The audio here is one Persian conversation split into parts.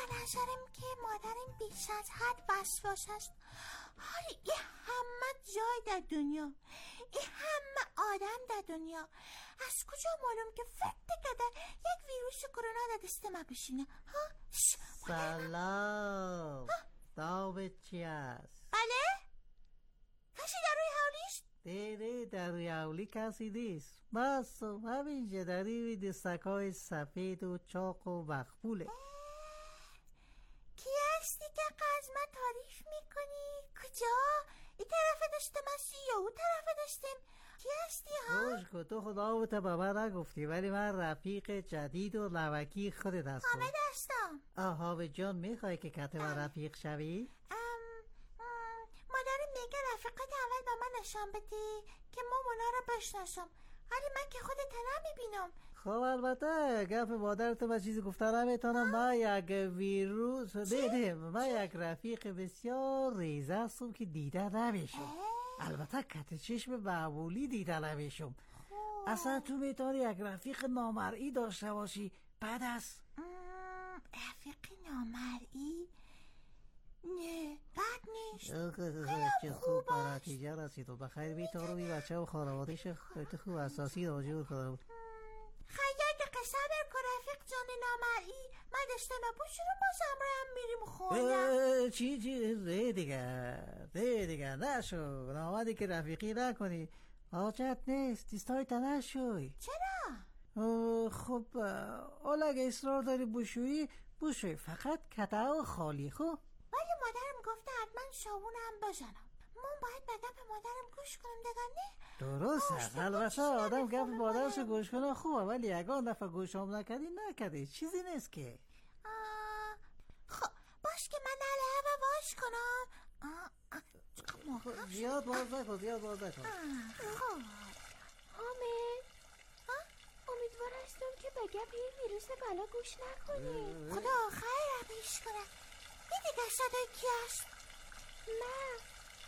نظرم که مادرم بیش از حد وسواس است. حالی این همه جای در دنیا، این همه آدم در دنیا، از کجا معلوم که فکر کرده یک ویروس کرونا در دست ما بشینه؟ سلام. داوت چی است؟ بله؟ کسی در روی حولیست؟ نه در روی حولی کسی نیست. بس همینجا در این دستکای سفید و چاق و مقبوله. کی هستی که از من تعریف میکنی؟ کجا؟ این طرف داشتم هستی یا اون طرف داشتم؟ کی هستی ها؟ خوش کن تو خداوت به من نگفتی، ولی من رفیق جدید و نوکی خودت هستم. حامد هستم. حامد جان میخوای که کت من رفیق شوی؟ مادرم میگه رفیقت اول به من نشان بدی که ما اونا رو بشناسم، ولی من که خودت نمیبینم. خب البته گپ مادرت من چیزی گفته نمیتونم. من یک ویروس من یک رفیق بسیار ریزه هستم که دیده نمیشم. البته کت چشم معمولی دیده نمیشم. اصلا تو میتونی یک رفیق نامرئی داشته باشی بعد از رفیق نامرئی؟ نه بد نیست، چه خوب به نتیجه رسید و بخیر بیتارو بی بچه و خانوادهش خیلی خوب اساسی راجع کنم. خیلی قصبر کن رفیق جان نامرئی، من داشتم بپوشونم باز همراهم میریم خوردم. چی دیگه نشو نامدی که رفیقی نکنی، حاجت نیست دیستای تنشوی. چرا؟ خب حالا اگه اصرار داری بوشوی فقط کته خالی. خوب ولی مادرم گفته حتما شابونم بزنم. من باید به گپ مادرم گوش کنم دیگه نه؟ درست است. البته آدم گپ مادرش گوش کنه خوبه، ولی یگان دفعه گوشم نکردی چیزی نیست که. خب باش که من نلعبه واش کنم. زیاد باز نکن. خب حامد امیدوار هستم که به گپ این ویروس بلا گوش نکنی. خدا آخر رمیش کنم. این دیگه صدای کی هست؟ من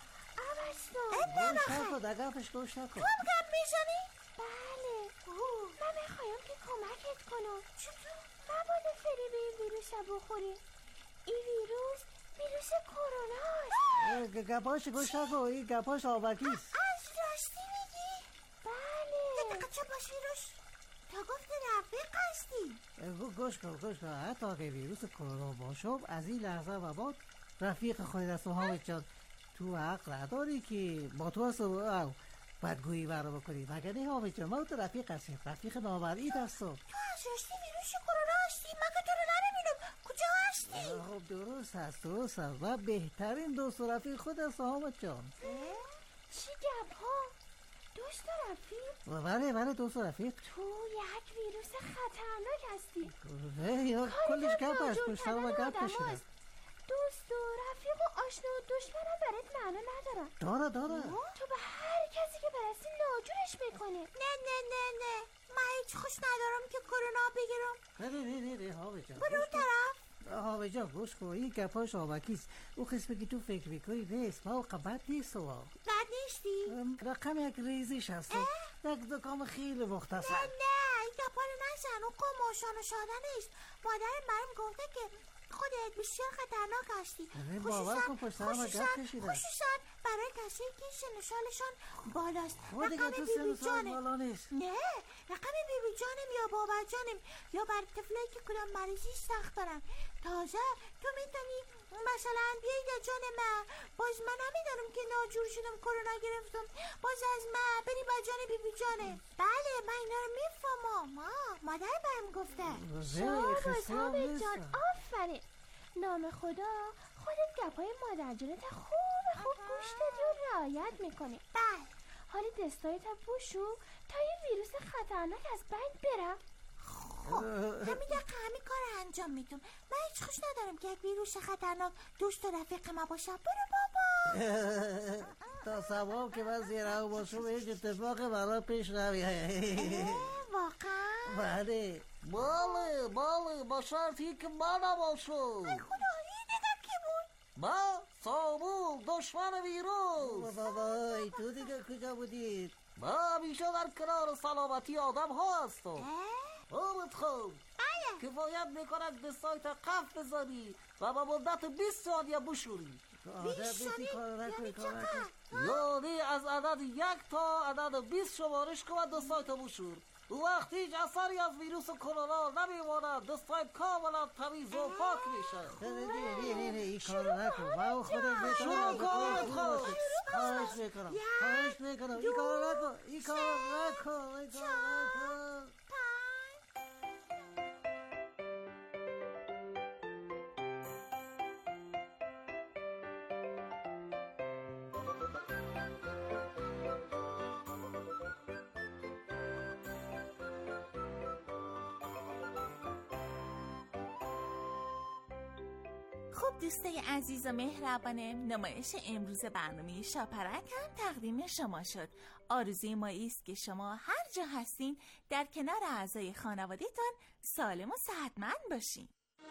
گوش نکن گپش گوش نکن. تو هم گپ میزنی؟ بله من میخوایم که کمکت کنم. چطور؟ مبادا فریب این ویروس بخوری. این ویروس کرونا. گپاش گوش نکن، این گپاش آبکیست. از راستی میگی؟ بله. یه دقیقه چه باش ویروس؟ تا گفت رفیق هستی. گوش کن حتی که ویروس کرونا باشم از این لحظه و بعد رفیق خودت هستم. حامد جان تو حق نداری که با تو هستم بدگویی برا بکنی، مگر نه حامد جان؟ ما تو رفیق هستیم، رفیق نامرئی هستم. تو از راستی ویروس کرونا هستی؟ من که تو رو نمیبینم. کجا هستی؟ خب درست هست و بهترین دوست و رفیق خود هست حامد جان. چی گپ ها؟ دوست و رفیق؟ بله دوست و رفیق. تو یک ویروس خطرناک هستی. کلش گپ هست پشت سر و گپ بشیدم. دوست و رفیق و آشنا و دشمنم برات معنا ندارن. داره تو به هر کسی که برسی ناجورش میکنه. نه من هیچ خوش ندارم که کرونا بگیرم. نه حامد جان برو طرف. حامد جان گوش کن، این گپاش آبکیست. او قسمی که تو فکر میکنی نیست. ما قبط نیست. بد نیستی؟ رقم یک ریزیش هست، یک دکام خیلی مختصر. نه این گپا رو نزن، اون قماشان و شاده نیست. مادرم برام گفته که خودت بسیار خطرناک هستی، خصوصا برای کسی که سنوسالشان بالاست. رقم بیبی جانم نه، رقم بیبی جانم یا بابا جانم یا بر طفلایی که کدام مریضی سخت دارن. تازه تو میتونی مثلا بیایی در جان من، باز من نمیدانم که ناجور شدم کرونا گرفتم، باز از من بری با جان بیبی جانم. بله من اینا رو میفهمم. مادر برم گفته. شاباش حامد جان آفرین. نام خدا خودت گپای مادر جانت خوب گوش دادی و رعایت میکنی. بله حالی دستایت بوشو تا این ویروس خطرناک از بین برم. خب همین دقیقه همین کار انجام میدم. من هیچ خوش ندارم که یک ویروس خطرناک دوست و رفیق ما باشه. برو بابا. تا سباب که من زیره باشم هیچ اتفاق برای پیش نمیاد. واقعا؟ بله با شرطی که من نباشم. ای خدا این دیگه کی بود؟ ما سامون دشمن ویروس. بابای تو دیگه کجا بودید؟ ما همیشه در کنار سلامتی آدم ها هستم. حامد خوب بله کفایت میکنه دستایت قف بذاری و با مدت 20 ثانیه بشوری. 20 ثانیه یعنی چقدر؟ یعنی از عدد 1 تا عدد 20 شمارش کن و دستایت بشور. او وقت هیچ اثری از ویروس کرونا نمیمونه، دستایت کاملا تمیز و پاک میشه. نه این کارو نکن. من خودم شروع کن. خواهش میکنم این کارو نکن. خب دوستای عزیز و مهربانه، نمایش امروز برنامه شاپرک هم تقدیم شما شد. آرزوی ما است که شما هر جا هستین در کنار اعضای خانواده‌تان سالم و صحتمند باشین.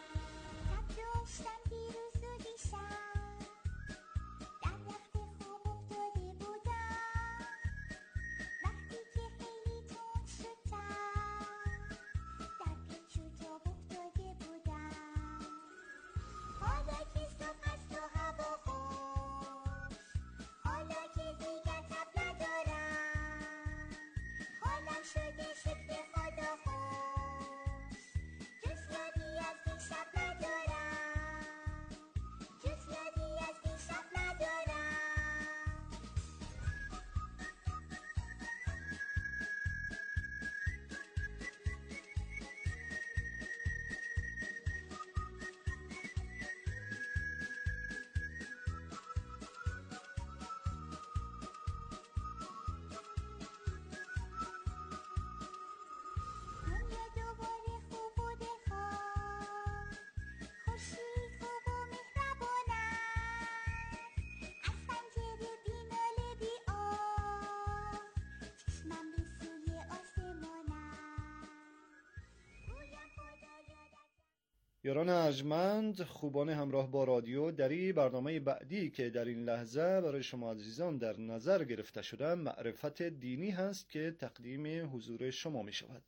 یاران ارجمند، خوبان همراه با رادیو، در این برنامه بعدی که در این لحظه برای شما عزیزان در نظر گرفته شده معرفت دینی هست که تقدیم حضور شما می شود.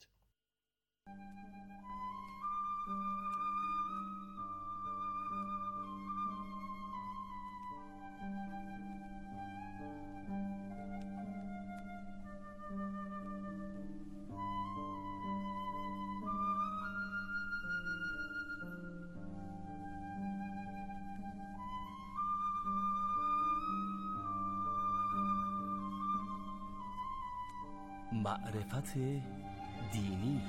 معرفت دینی.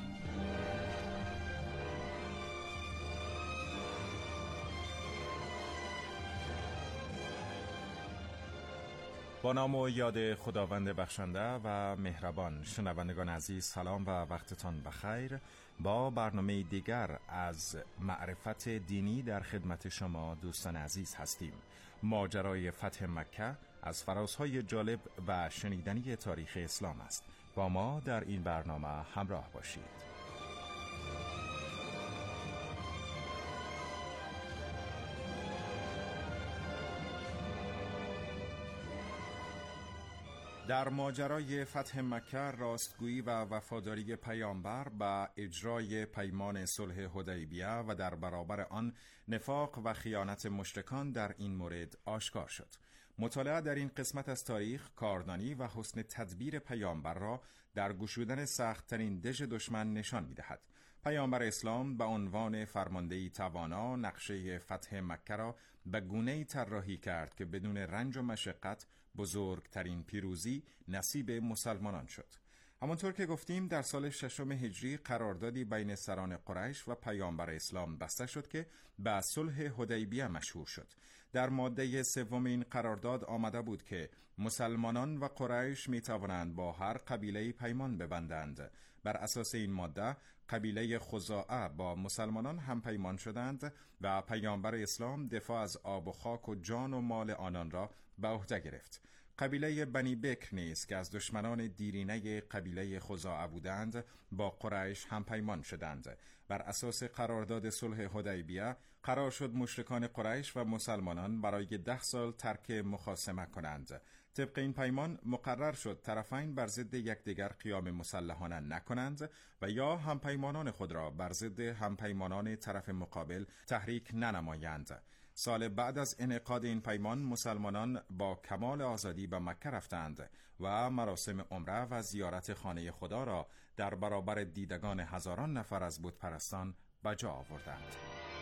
با نام و یاد خداوند بخشنده و مهربان. شنوندگان عزیز، سلام و وقتتان بخیر. با برنامه دیگر از معرفت دینی در خدمت شما دوستان عزیز هستیم. ماجرای فتح مکه از فرازهای جالب و شنیدنی تاریخ اسلام است. با ما در این برنامه همراه باشید. در ماجرای فتح مکه، راستگویی و وفاداری پیامبر به اجرای پیمان صلح حدیبیه و در برابر آن نفاق و خیانت مشرکان در این مورد آشکار شد. مطالعه در این قسمت از تاریخ کاردانی و حسن تدبیر پیامبر را در گشودن سخت‌ترین دژ دشمن نشان می‌دهد. پیامبر اسلام به عنوان فرماندهی توانا نقشه فتح مکه را به گونه‌ای طراحی کرد که بدون رنج و مشقت بزرگترین پیروزی نصیب مسلمانان شد. همانطور که گفتیم در سال 6 هجری قراردادی بین سران قریش و پیامبر اسلام بسته شد که به صلح حدیبیه مشهور شد. در ماده 3 این قرارداد آمده بود که مسلمانان و قریش می توانند با هر قبیله پیمان ببندند. بر اساس این ماده قبیله خزاعه با مسلمانان هم پیمان شدند و پیامبر اسلام دفاع از آب و خاک و جان و مال آنان را به عهده گرفت. قبیله بنی بکر نیز که از دشمنان دیرینه قبیله خزاعه بودند با قریش همپیمان شدند. بر اساس قرارداد صلح حدیبیه قرار شد مشرکان قریش و مسلمانان برای 10 سال ترک مخاصمه کنند. طبق این پیمان مقرر شد طرفین بر ضد یکدیگر قیام مسلحانه نکنند و یا همپیمانان خود را بر ضد همپیمانان طرف مقابل تحریک ننمایند. سال بعد از انعقاد این پیمان مسلمانان با کمال آزادی به مکه رفتند و مراسم عمره و زیارت خانه خدا را در برابر دیدگان هزاران نفر از بتپرستان به جا آوردند.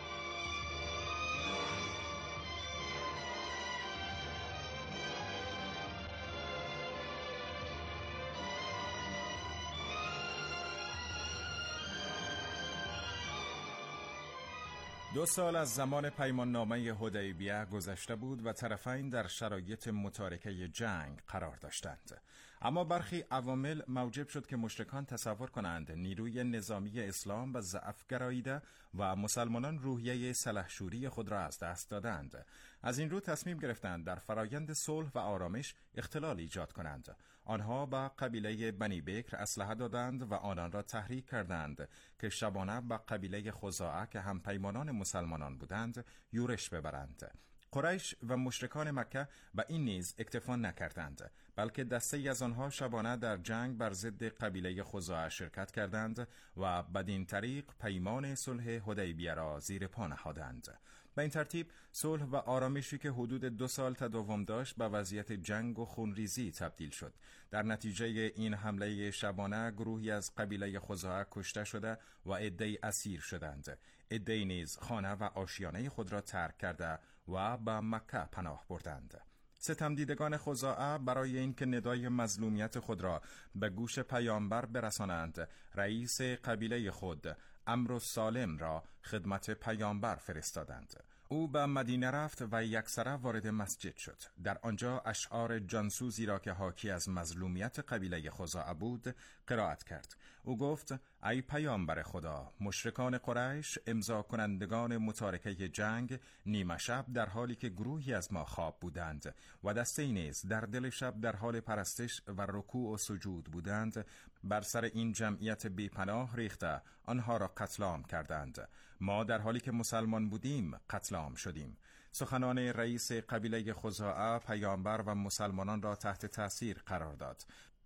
2 سال از زمان پیمان نامه حدیبیه گذشته بود و طرفین در شرایط متارکه جنگ قرار داشتند. اما برخی عوامل موجب شد که مشرکان تصور کنند نیروی نظامی اسلام به ضعف گراییده و مسلمانان روحیه سلحشوری خود را از دست دادند. از این رو تصمیم گرفتند در فرایند صلح و آرامش اختلال ایجاد کنند. آنها به قبیله بنی بکر اسلحه دادند و آنان را تحریک کردند که شبانه به قبیله خزاعه که هم پیمانان مسلمانان بودند یورش ببرند. قریش و مشرکان مکه به این نیز اکتفا نکردند، بلکه دسته‌ای از آنها شبانه در جنگ بر ضد قبیله خزاعه شرکت کردند و بدین طریق پیمان صلح حدیبیه را زیر پا نهادند. به این ترتیب صلح و آرامشی که حدود 2 سال تداوم داشت به وضعیت جنگ و خونریزی تبدیل شد. در نتیجه این حمله شبانه گروهی از قبیله خزاعه کشته شده و عده‌ای اسیر شدند. عده‌ای نیز خانه و آشیانه خود را ترک کرده و به مکه پناه بردند. ستمدیدگان خزاعه برای اینکه ندای مظلومیت خود را به گوش پیامبر برسانند، رئیس قبیله خود عمرو سالم را خدمت پیامبر فرستادند. او به مدینه رفت و یکسره وارد مسجد شد. در آنجا اشعار جانسوزی را که حاکی از مظلومیت قبیله خزاعه بود قرائت کرد. او گفت: ای پیامبر خدا، مشرکان قریش امضا کنندگان متارکه جنگ نیمه شب در حالی که گروهی از ما خواب بودند و دسته‌ای نیز در دل شب در حال پرستش و رکوع و سجود بودند، بر سر این جمعیت بیپناه ریخته آنها را قتل عام کردند. ما در حالی که مسلمان بودیم قتل عام شدیم. سخنان رئیس قبیله خزاعه پیامبر و مسلمانان را تحت تأثیر قرار داد.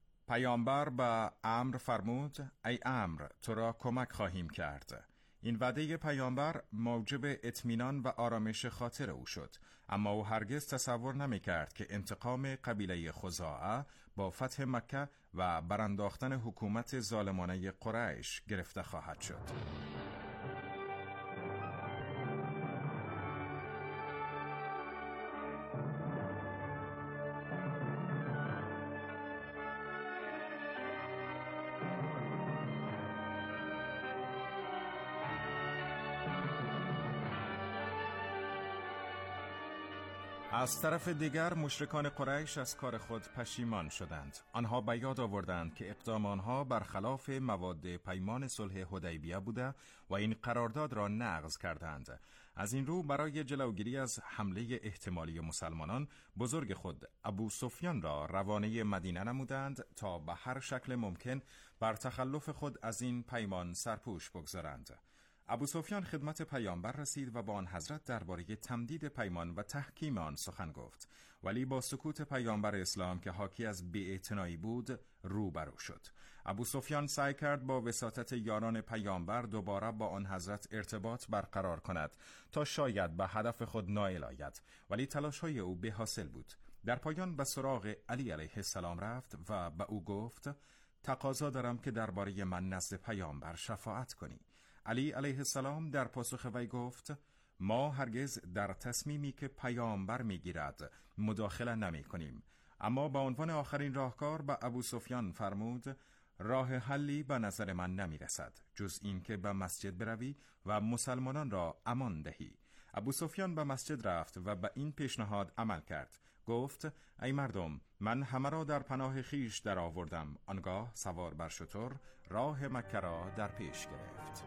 پیامبر به عمرو فرمود: ای عمرو، تو را کمک خواهیم کرد. این وعده پیامبر موجب اطمینان و آرامش خاطر او شد، اما او هرگز تصور نمی کرد که انتقام قبیله خزاعه با فتح مکه و برانداختن حکومت ظالمانه قریش گرفته خواهد شد. از طرف دیگر مشرکان قریش از کار خود پشیمان شدند. آنها به یاد آوردند که اقدام آنها برخلاف مواد پیمان صلح حدیبیه بوده و این قرارداد را نقض کردند. از این رو برای جلوگیری از حمله احتمالی مسلمانان، بزرگ خود ابو سفیان را روانه مدینه نمودند تا به هر شکل ممکن بر تخلف خود از این پیمان سرپوش بگذارند. ابو سفیان خدمت پیامبر رسید و با آن حضرت درباره تمدید پیمان و تحکیم آن سخن گفت، ولی با سکوت پیامبر اسلام که حاکی از بی‌اعتنایی بود روبرو شد. ابو سفیان سعی کرد با وساطت یاران پیامبر دوباره با آن حضرت ارتباط برقرار کند تا شاید به هدف خود نائل آید، ولی تلاش‌های او بی‌حاصل بود. در پایان به سراغ علی علیه السلام رفت و به او گفت: تقاضا دارم که درباره من نزد پیامبر شفاعت کنی. علی علیه السلام در پاسخ وی گفت: ما هرگز در تصمیمی که پیامبر میگیرد مداخله نمی کنیم. اما با عنوان آخرین راهکار به ابو سفیان فرمود: راه حلی به نظر من نمی رسد جز این که به مسجد بروی و مسلمانان را امان دهی. ابو سفیان به مسجد رفت و به این پیشنهاد عمل کرد. گفت: ای مردم، من همه را در پناه خیش در آوردم. آنگاه سوار بر شتر راه مکه را در پیش گرفت.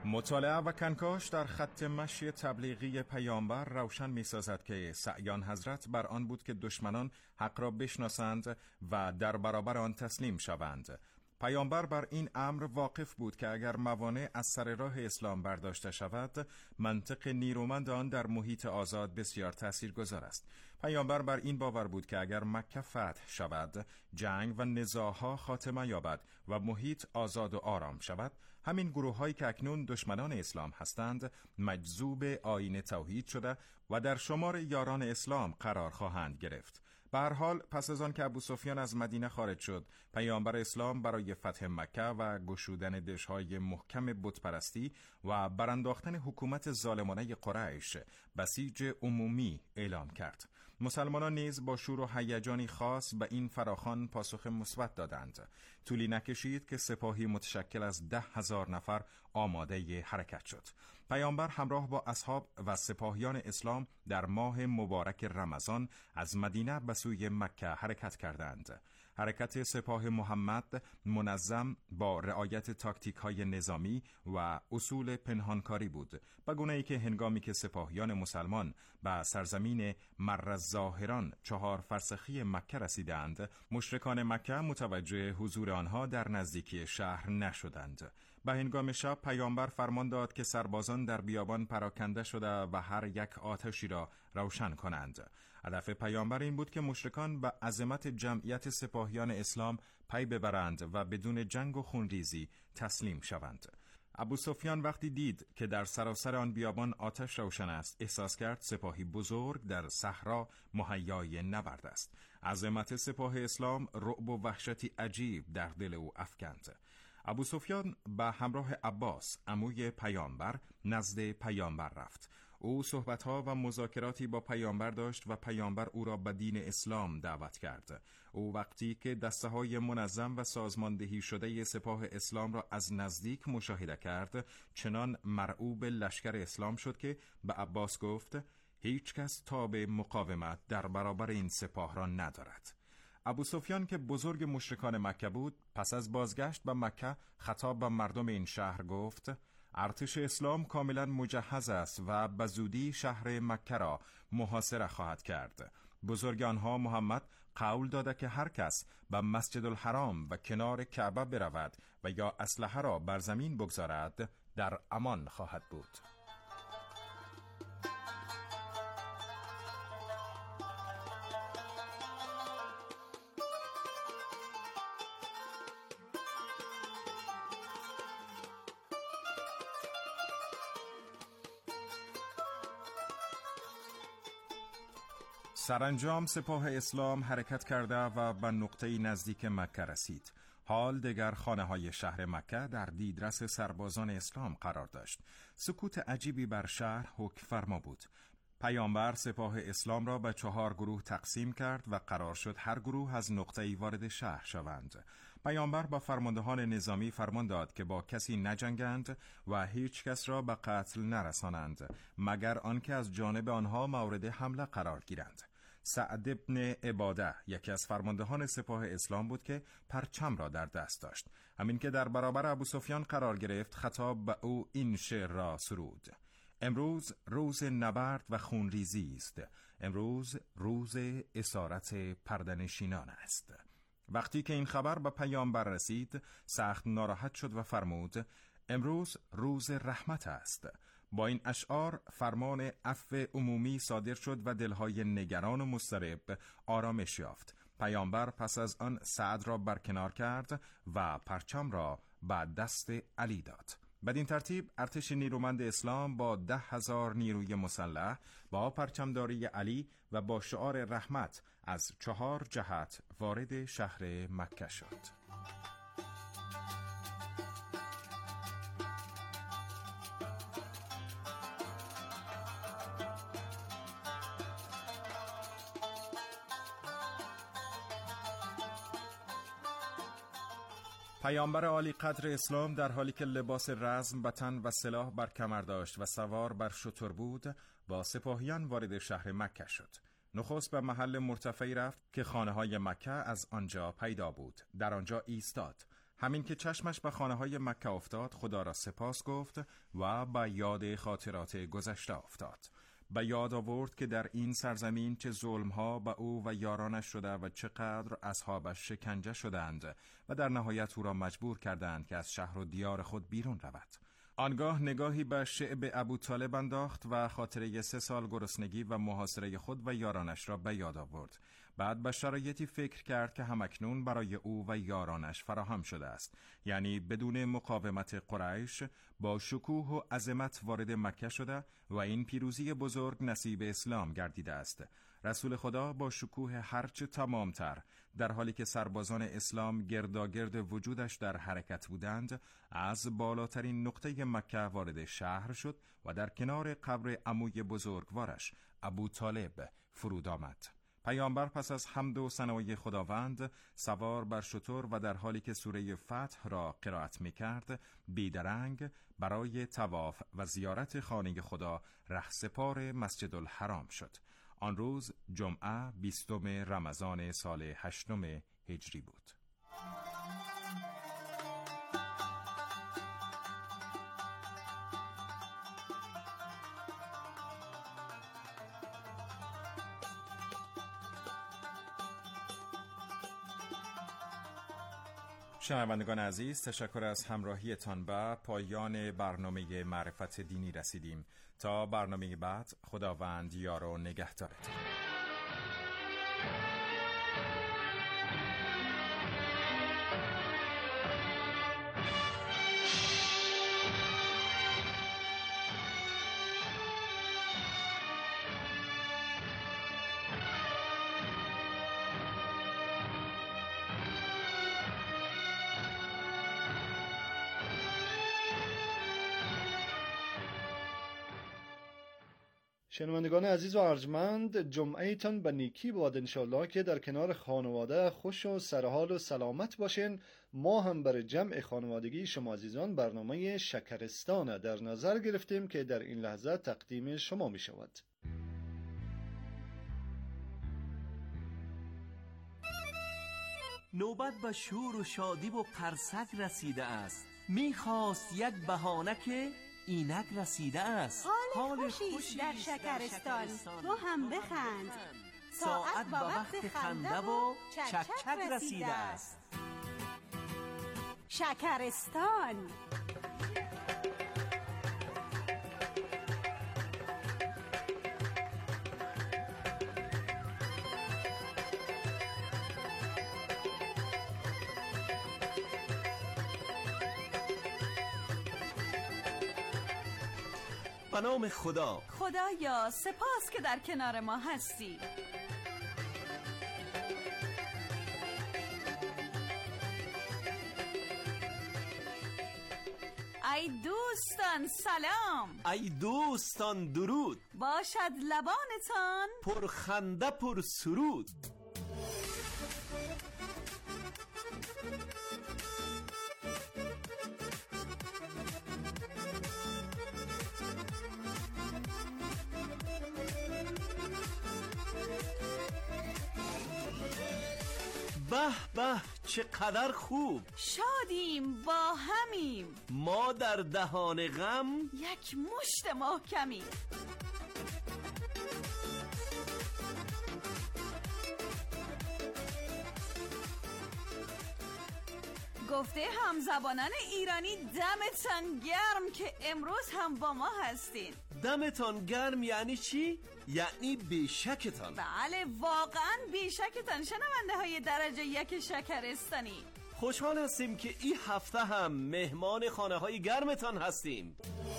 مطالعه و کنکاش در خط مشی تبلیغی پیامبر روشن می‌سازد که سعیان حضرت بر آن بود که دشمنان حق را بشناسند و در برابر آن تسلیم شوند. پیامبر بر این امر واقف بود که اگر موانع از سر راه اسلام برداشته شود، منطق نیرومند آن در محیط آزاد بسیار تاثیرگذار است. پیامبر بر این باور بود که اگر مکه فتح شود، جنگ و نزاع‌ها خاتمه یابد و محیط آزاد و آرام شود، همین گروه‌هایی که اکنون دشمنان اسلام هستند مجذوب آیین توحید شده و در شمار یاران اسلام قرار خواهند گرفت. به هر حال پس از آن که ابوسفیان از مدینه خارج شد، پیامبر اسلام برای فتح مکه و گشودن دژهای محکم بتپرستی و برانداختن حکومت ظالمانه قریش بسیج عمومی اعلام کرد. مسلمانان نیز با شور و هیجانی خاص به این فراخوان پاسخ مثبت دادند. طولی نکشید که سپاهی متشکل از 10,000 نفر آماده حرکت شد. پیامبر همراه با اصحاب و سپاهیان اسلام در ماه مبارک رمضان از مدینه به سوی مکه حرکت کردند. حرکت سپاه محمد منظم با رعایت تاکتیک‌های نظامی و اصول پنهانکاری بود، به گونه‌ای که هنگامی که سپاهیان مسلمان به سرزمین مرالظاهران 4 فرسخی مکه رسیدند، مشرکان مکه متوجه حضور آنها در نزدیکی شهر نشدند. به هنگام شب پیامبر فرمان داد که سربازان در بیابان پراکنده شده و هر یک آتشی را روشن کنند. هدف پیامبر این بود که مشرکان به عظمت جمعیت سپاهیان اسلام پی ببرند و بدون جنگ و خونریزی تسلیم شوند. ابوسفیان وقتی دید که در سراسر آن بیابان آتش روشن است، احساس کرد سپاهی بزرگ در صحرا مهیای نبرد است. عظمت سپاه اسلام رعب و وحشتی عجیب در دل او افکند. ابوسفیان به همراه عباس عموی پیامبر نزد پیامبر رفت. او صحبت‌ها و مذاکراتی با پیامبر داشت و پیامبر او را به دین اسلام دعوت کرد. او وقتی که دسته‌های منظم و سازماندهی شده سپاه اسلام را از نزدیک مشاهده کرد، چنان مرعوب لشکر اسلام شد که به عباس گفت: هیچ کس تاب مقاومت در برابر این سپاه را ندارد. ابوسفیان که بزرگ مشرکان مکه بود، پس از بازگشت به مکه خطاب به مردم این شهر گفت: ارتش اسلام کاملا مجهز است و به زودی شهر مکه را محاصره خواهد کرد. بزرگ آنها محمد قول داده که هر کس به مسجد الحرام و کنار کعبه برود و یا اسلحه را بر زمین بگذارد در امان خواهد بود. سرانجام سپاه اسلام حرکت کرده و به نقطه نزدیک مکه رسید. حال دیگر خانه‌های شهر مکه در دیدرس سربازان اسلام قرار داشت. سکوت عجیبی بر شهر حکم فرما بود. پیامبر سپاه اسلام را به 4 گروه تقسیم کرد و قرار شد هر گروه از نقطه‌ای وارد شهر شوند. پیامبر با فرماندهان نظامی فرمان داد که با کسی نجنگند و هیچ کس را به قتل نرسانند مگر آنکه از جانب آنها مورد حمله قرار گیرند. سعد ابن عباده یکی از فرماندهان سپاه اسلام بود که پرچم را در دست داشت. همین که در برابر ابوسفیان قرار گرفت، خطاب به او این شعر را سرود: امروز روز نبرد و خونریزی است، امروز روز اسارت پرده‌نشینان است. وقتی که این خبر به پیامبر رسید، سخت ناراحت شد و فرمود: امروز روز رحمت است. با این اشعار فرمان عفو عمومی صادر شد و دلهای نگران و مضطرب آرامش یافت. پیامبر پس از آن سعد را برکنار کرد و پرچم را به دست علی داد. بدین ترتیب ارتش نیرومند اسلام با 10,000 نیروی مسلح با پرچمداری علی و با شعار رحمت از 4 جهت وارد شهر مکه شد. پیامبر عالی قدر اسلام در حالی که لباس رزم به تن و سلاح بر کمر داشت و سوار بر شتر بود، با سپاهیان وارد شهر مکه شد. نخست به محل مرتفعی رفت که خانه‌های مکه از آنجا پیدا بود. در آنجا ایستاد. همین که چشمش به خانه‌های مکه افتاد، خدا را سپاس گفت و به یاد خاطرات گذشته افتاد. به یاد آورد که در این سرزمین چه ظلم‌ها به او و یارانش شده و چقدر اصحابش شکنجه شدند و در نهایت او را مجبور کردند که از شهر و دیار خود بیرون رود. آنگاه نگاهی به شعب ابوطالب انداخت و خاطره 3 سال گرسنگی و محاصره خود و یارانش را به یاد آورد. بعد به شرایطی فکر کرد که همکنون برای او و یارانش فراهم شده است، یعنی بدون مقاومت قریش با شکوه و عظمت وارد مکه شده و این پیروزی بزرگ نصیب اسلام گردیده است. رسول خدا با شکوه هرچه تمامتر در حالی که سربازان اسلام گرداگرد وجودش در حرکت بودند، از بالاترین نقطه مکه وارد شهر شد و در کنار قبر عموی بزرگوارش ابوطالب فرود آمد. پیامبر پس از حمد و ثنای خداوند سوار بر شتر و در حالی که سوره فتح را قرائت می‌کرد، بیدرنگ برای طواف و زیارت خانه خدا رهسپار مسجد الحرام شد. آن روز جمعه 20 رمضان سال 8 هجری بود. شنوندگان عزیز، تشکر از همراهیتان. به پایان برنامه معرفت دینی رسیدیم. تا برنامه بعد، خداوند یار و نگهدارتان. شنوندگان عزیز و ارجمند، جمعه تان به نیکی باد انشالله که در کنار خانواده خوش و سرحال و سلامت باشین. ما هم برای جمع خانوادگی شما عزیزان برنامه شکرستان در نظر گرفتیم که در این لحظه تقدیم شما می شود. نوبت به شور و شادی و قرصک رسیده است. میخواست یک بهانه که اینک رسیده است. حال خوشی در شکرستان، تو هم بخند. ساعت به وقت خنده و چک چک رسیده است. شکرستان. به نام خدا. خدایا سپاس که در کنار ما هستی. ای دوستان سلام. ای دوستان درود. باشد لبانتان پر خنده پر سرود. به به چقدر خوب. شادیم با همیم. ما در دهان غم یک مشت محکمی. گفته همزبانان ایرانی دمتان گرم که امروز هم با ما هستین. دمتان گرم یعنی چی؟ یعنی بیشکتان. بله واقعا بیشکتان شنونده های درجه 1 شکرستانی. خوشحال هستیم که این هفته هم مهمان خانه های گرمتان هستیم.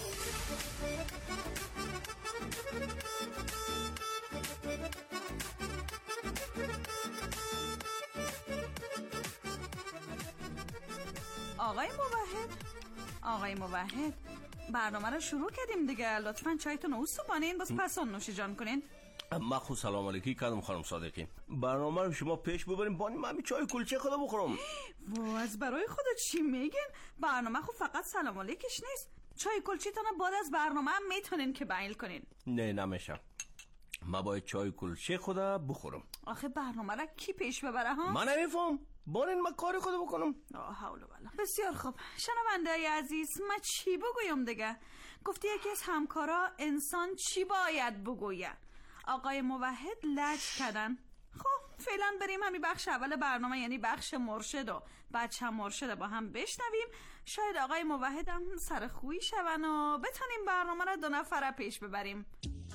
آقای موحد برنامه رو شروع کردیم دیگه. لطفاً چایتون رو اوستوبانین باز پسان نوشیجان کنین. من خود سلام علیکی کردم خانم صادقی. برنامه رو شما پیش ببریم بانی من چای کلچه خدا بخورم. از برای خدا چی میگن؟ برنامه خود فقط سلام علیکش نیست. چای کلچه تانو بعد از برنامه هم میتونین که بیل کنین. نه نمیشه. ما باید چای کلچه خدا بخورم. آخه برنامه را کی پیش ببره ها؟ من نمیفهم. بارین من کاری خدا بکنم. حول و قوه. بسیار خوب. شنونده عزیز، من چی بگویم دیگه؟ گفتی یکی از همکارا انسان چی باید بگویه؟ آقای موحد لج کردن. خب فعلا بریم همین بخش اول برنامه، یعنی بخش مرشد و بچه مرشد با هم بشنویم. شاید آقای موحد هم سرخویی شون و بتونیم برنامه را 2 نفره پیش ببریم.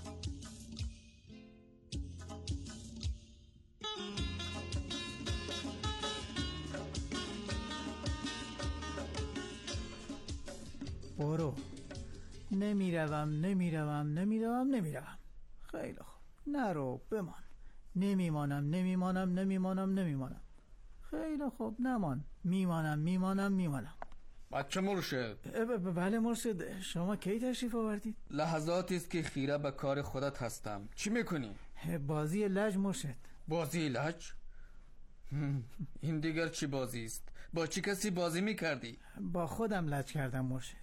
برو. نمیروم. خیلی خوب، نرو، بمان. نمیمانم. خیلی خوب، نمان. میمانم. بچه مرشد. بله مرشد، شما کی تشریف آوردید؟ لحظاتی است که خیره به کار خودت هستم. چی میکنی؟ بازی لج مرشد. بازی لج؟ این دیگر چی بازی است؟ با چی کسی بازی میکردی؟ با خودم لج کردم مرشد.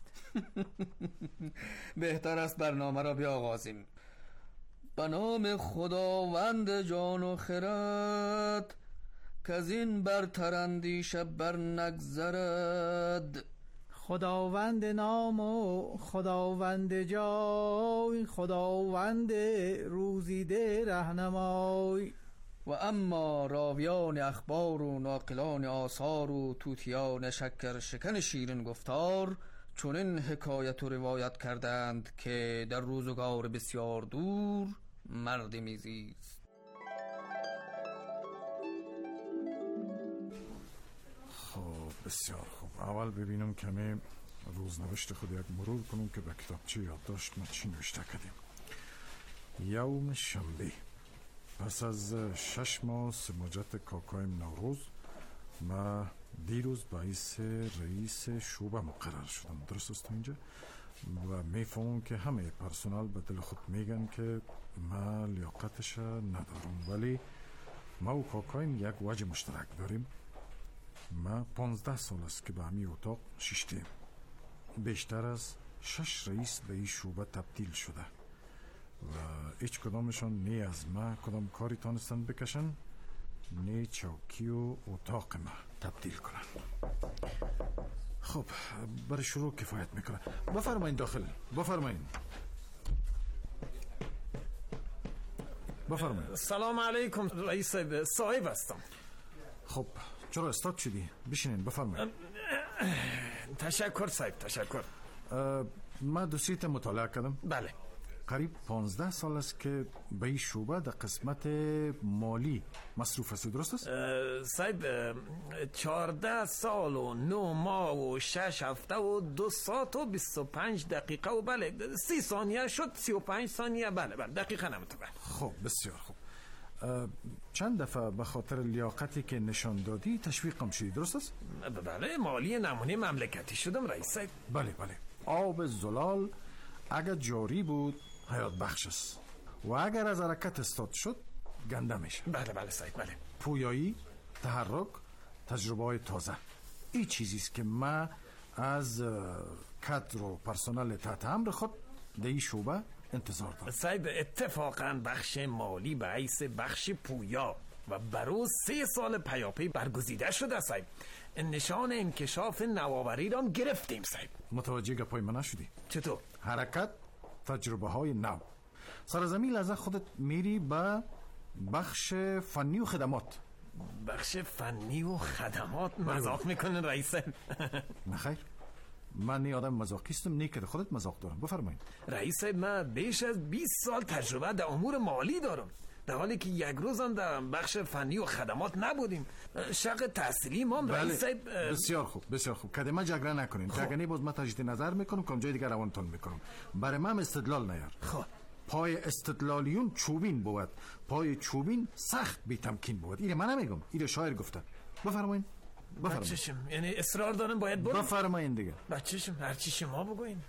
بهتر است برنامه را بیاغازیم. به نام خداوند جان و خرد که از این برتر اندیشه بر نگذرد. خداوند نام و خداوند جای، خداوند روزیده رهنمای. و اما راویان اخبار و ناقلان آثار و توتیان شکر شکن شیرین گفتار چنین حکایت و روایت کردند که در روزگار بسیار دور مردی میزیست. خب بسیار خوب. اول ببینم کمی روزنوشت خود یک مرور کنم که به کتابچه یادداشت ما چی نوشته کردیم. یوم شنبه، پس از 6 ماه سماجت کاکایم نوروز، ما دیروز باعث رئیس شعبه مقرر شدم. درست است اینجا؟ و میفهمم که همه پرسنل به دل خود میگن که ما لیاقتش ندارم، ولی ما و کاکایم یک وجه مشترک داریم. ما 15 سال است که به همین اتاق شیشتیم. بیشتر از 6 رئیس به این شعبه تبدیل شده و هیچ کدامشان نه از ما کدام کاری تانستن بکشن، نه چوکی و اتاق ما تبدیل کنن. خب برای شروع کفایت میکنه. بفرمایین داخل. بفرمایین. سلام علیکم رئیس صاحب هستم. خب چرا استاد شدی؟ بشینین بفرمایین. تشکر صاحب، تشکر. ما دوسیت مطالعه کردم. بله. قریب 15 سال است که به این شعبه در قسمت مالی مصروف است. درست است؟ صاحب 14 سال و 9 ماه و 6 هفته و 2 ساعت و 25 دقیقه و بله 30 ثانیه شد. 35 ثانیه. بله دقیقه نمیتونه. خب بسیار خوب. چند دفعه به خاطر لیاقتی که نشان دادی تشویقم شدی. درست است؟ بله مالی نمونه مملکتی شدم رئیس صاحب. بله. آب زلال اگر جاری بود حیات بخش است و اگر از حرکت استاد شد گنده میشه. بله صاحب. بله. پویایی، تحرک، تجربه های تازه، این چیزیست که ما از کادر و پرسنل تحت امر خود در این شعبه انتظار دارم. صاحب اتفاقا بخش مالی به حیث بخش پویا و برای 3 سال پیاپی برگزیده شده صاحب. نشان انکشاف نوآوری را گرفتیم صاحب. متوجه گپای من نشدی؟ چطور؟ حرکت، تجربه های نو. سرزمین لحظه خودت میری به بخش فنی و خدمات. بخش فنی و خدمات؟ مذاق میکنن رئیس؟ نخیر، من نی آدم مذاقیستم، نی که خودت مذاق دارم. بفرمایید. رئیس من بیش از 20 سال تجربه در امور مالی دارم، در حالی که یک روز هم در بخش فنی و خدمات نبودیم. شق تحصیلی ما رئیس. بسیار خوب. کدما جگره نکنین. جگرنی باز من تجدید نظر میکنم، کم جای دیگر روانتون میکنم. برای من استدلال نیار. خب پای استدلالیون چوبین بود، پای چوبین سخت بی تمکین بود. اینه من نمیگم، اینه شاعر گفته. بفرمایید. بچه‌شم، یعنی اصرار دارم باید برم. بفرمایید دیگه. بچه‌شم هر چی شما بگوین.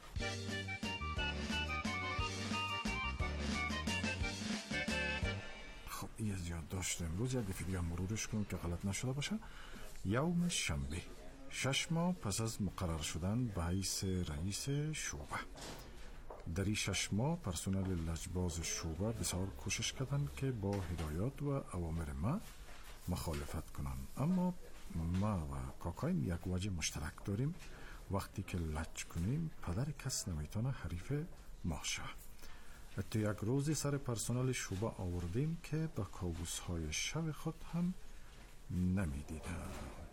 خب این از یادداشت امروز یک دفعه دیگه مرورش کنم که غلط نشده باشه. یوم شنبه، 6 ماه پس از مقرر شدن به حیث رئیس شعبه. در این 6 ماه پرسنل لجباز شعبه بسیار کوشش کردن که با هدایات و اوامر ما مخالفت کنن، اما ما و کاکایم یک وجه مشترک داریم. وقتی که لج کنیم پدر کس نمیتونه حریف ما شه. حتی یک روزی سر پرسنل شعبه آوردیم که به کابوس های شب خود هم نمیدیدند.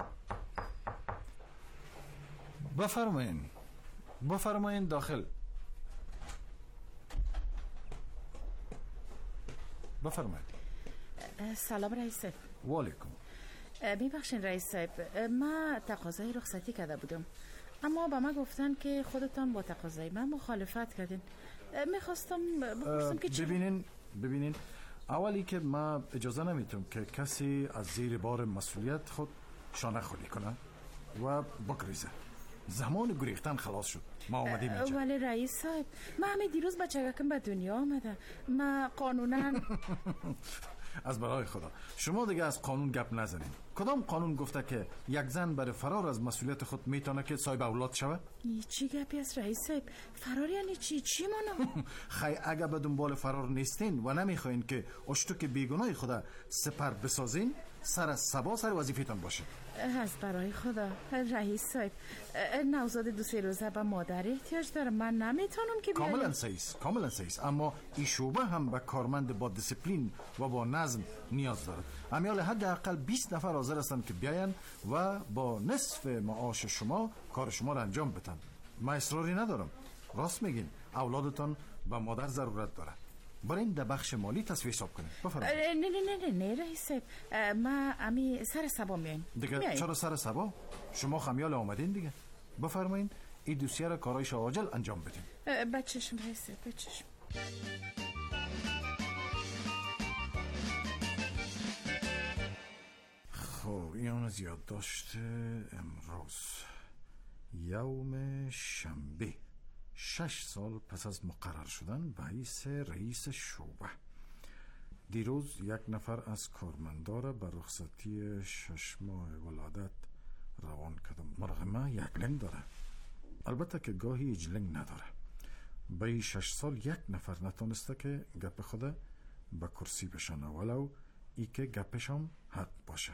بفرمایین داخل. بفرمایید. سلام رئیس صاحب. و علیکم. میبخشین رئیس صاحب، من تقاضای رخصتی کرده بودم، اما با من گفتن که خودتان با تقاضای من مخالفت کردین. میخواستم بپرسم که ببینین اولی که ما اجازه نمیتونم که کسی از زیر بار مسئولیت خود شانه خالی کنه و بگریزه. زمان گریختن خلاص شد، ما آمدیم اینجا. ولی رئیس صاحب، من همه دیروز بچگکم به دنیا آمده، ما قانونا از برای خدا شما دیگه از قانون گپ نزنید. کدام قانون گفته که یک زن برای فرار از مسئولیت خود میتونه که صاحب اولاد شود؟ چی گپی است رئیس صاحب؟ فرار یعنی چی مانم؟ خی اگه به دنبال فرار نیستین و نمیخواین که اشتوک بیگناه خدا سپر بسازین، سر صبا سر وظیفتان باشه. از برای خدا رئیس صاحب، نوزاد 2-3 روزه به مادر احتیاج داره، من نمیتونم که بیایم. کاملا صحیح، اما این شعبه هم به کارمند با دیسیپلین و با نظم نیاز داره. امیال حداقل 20 نفر حاضر هستن که بیاین و با نصف معاش شما کار شما را انجام بدن. ما اصراری ندارم، راست میگین، اولادتان به مادر ضرورت داره. برین در بخش مالی تصویه حساب کنیم. بفرمایید. نه رئیس صاحب، ما امی سر صبا میایم. دیگه چرا سر صبا؟ شما خمیال آمدین دیگه. بفرمایید این دوسیه را کارایش عاجل انجام بدیم. بچشم رئیس صاحب، بچشم. خب این از یادداشت امروز. یوم شنبه 6 سال پس از مقرر شدن به حیث رئیس شعبه، دیروز یک نفر از کارمندا را به رخصتی 6 ماه ولادت روان کردم. مرغمه یک لنگ داره، البته که گاهی هیچ لنگ نداره. به این 6 سال یک نفر نتونسته که گپ خود به کرسی بشنه، ولو ای که گپش هم حد باشه.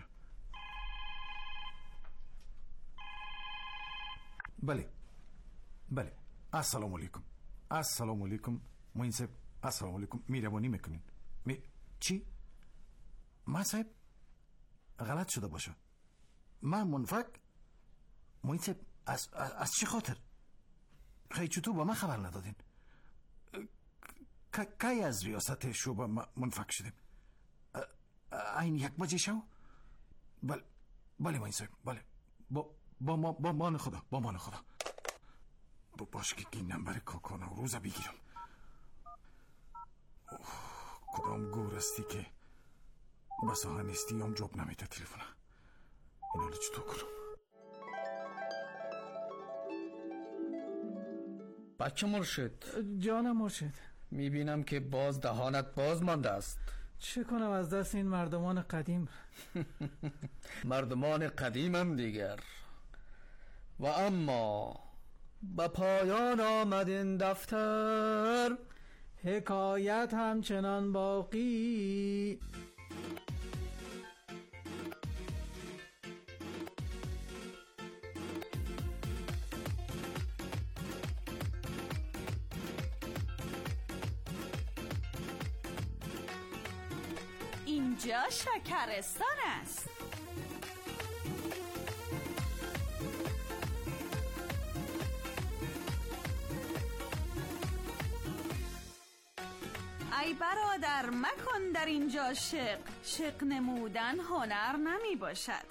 بله السلام علیکم موین صاحب، السلام علیکم. میروانی میکنین؟ چی؟ ما صاحب غلط شده باشه. من منفق؟ موین صاحب از چی خاطر؟ خیلی چطور با من خبر ندادین؟ کی از ریاست شعبه منفق شدیم؟ این 1 بجه شو؟ بله موین صاحب، بله. با مان خدا باش که این نمبر کاکانا روزه بگیرم. کدام گور استی که بس آها نیستی هم جواب نمیده تلفنه. این حالا چطور کنم؟ بچه مرشد. جانم مرشد. میبینم که باز دهانت باز مانده است. چه کنم از دست این مردمان قدیم؟ مردمان قدیمم دیگر. و اما به پایان آمد این دفتر، حکایت همچنان باقی. اینجا شکرستان است. ای برادر مکن در اینجا شق نمودن هنر نمی باشد.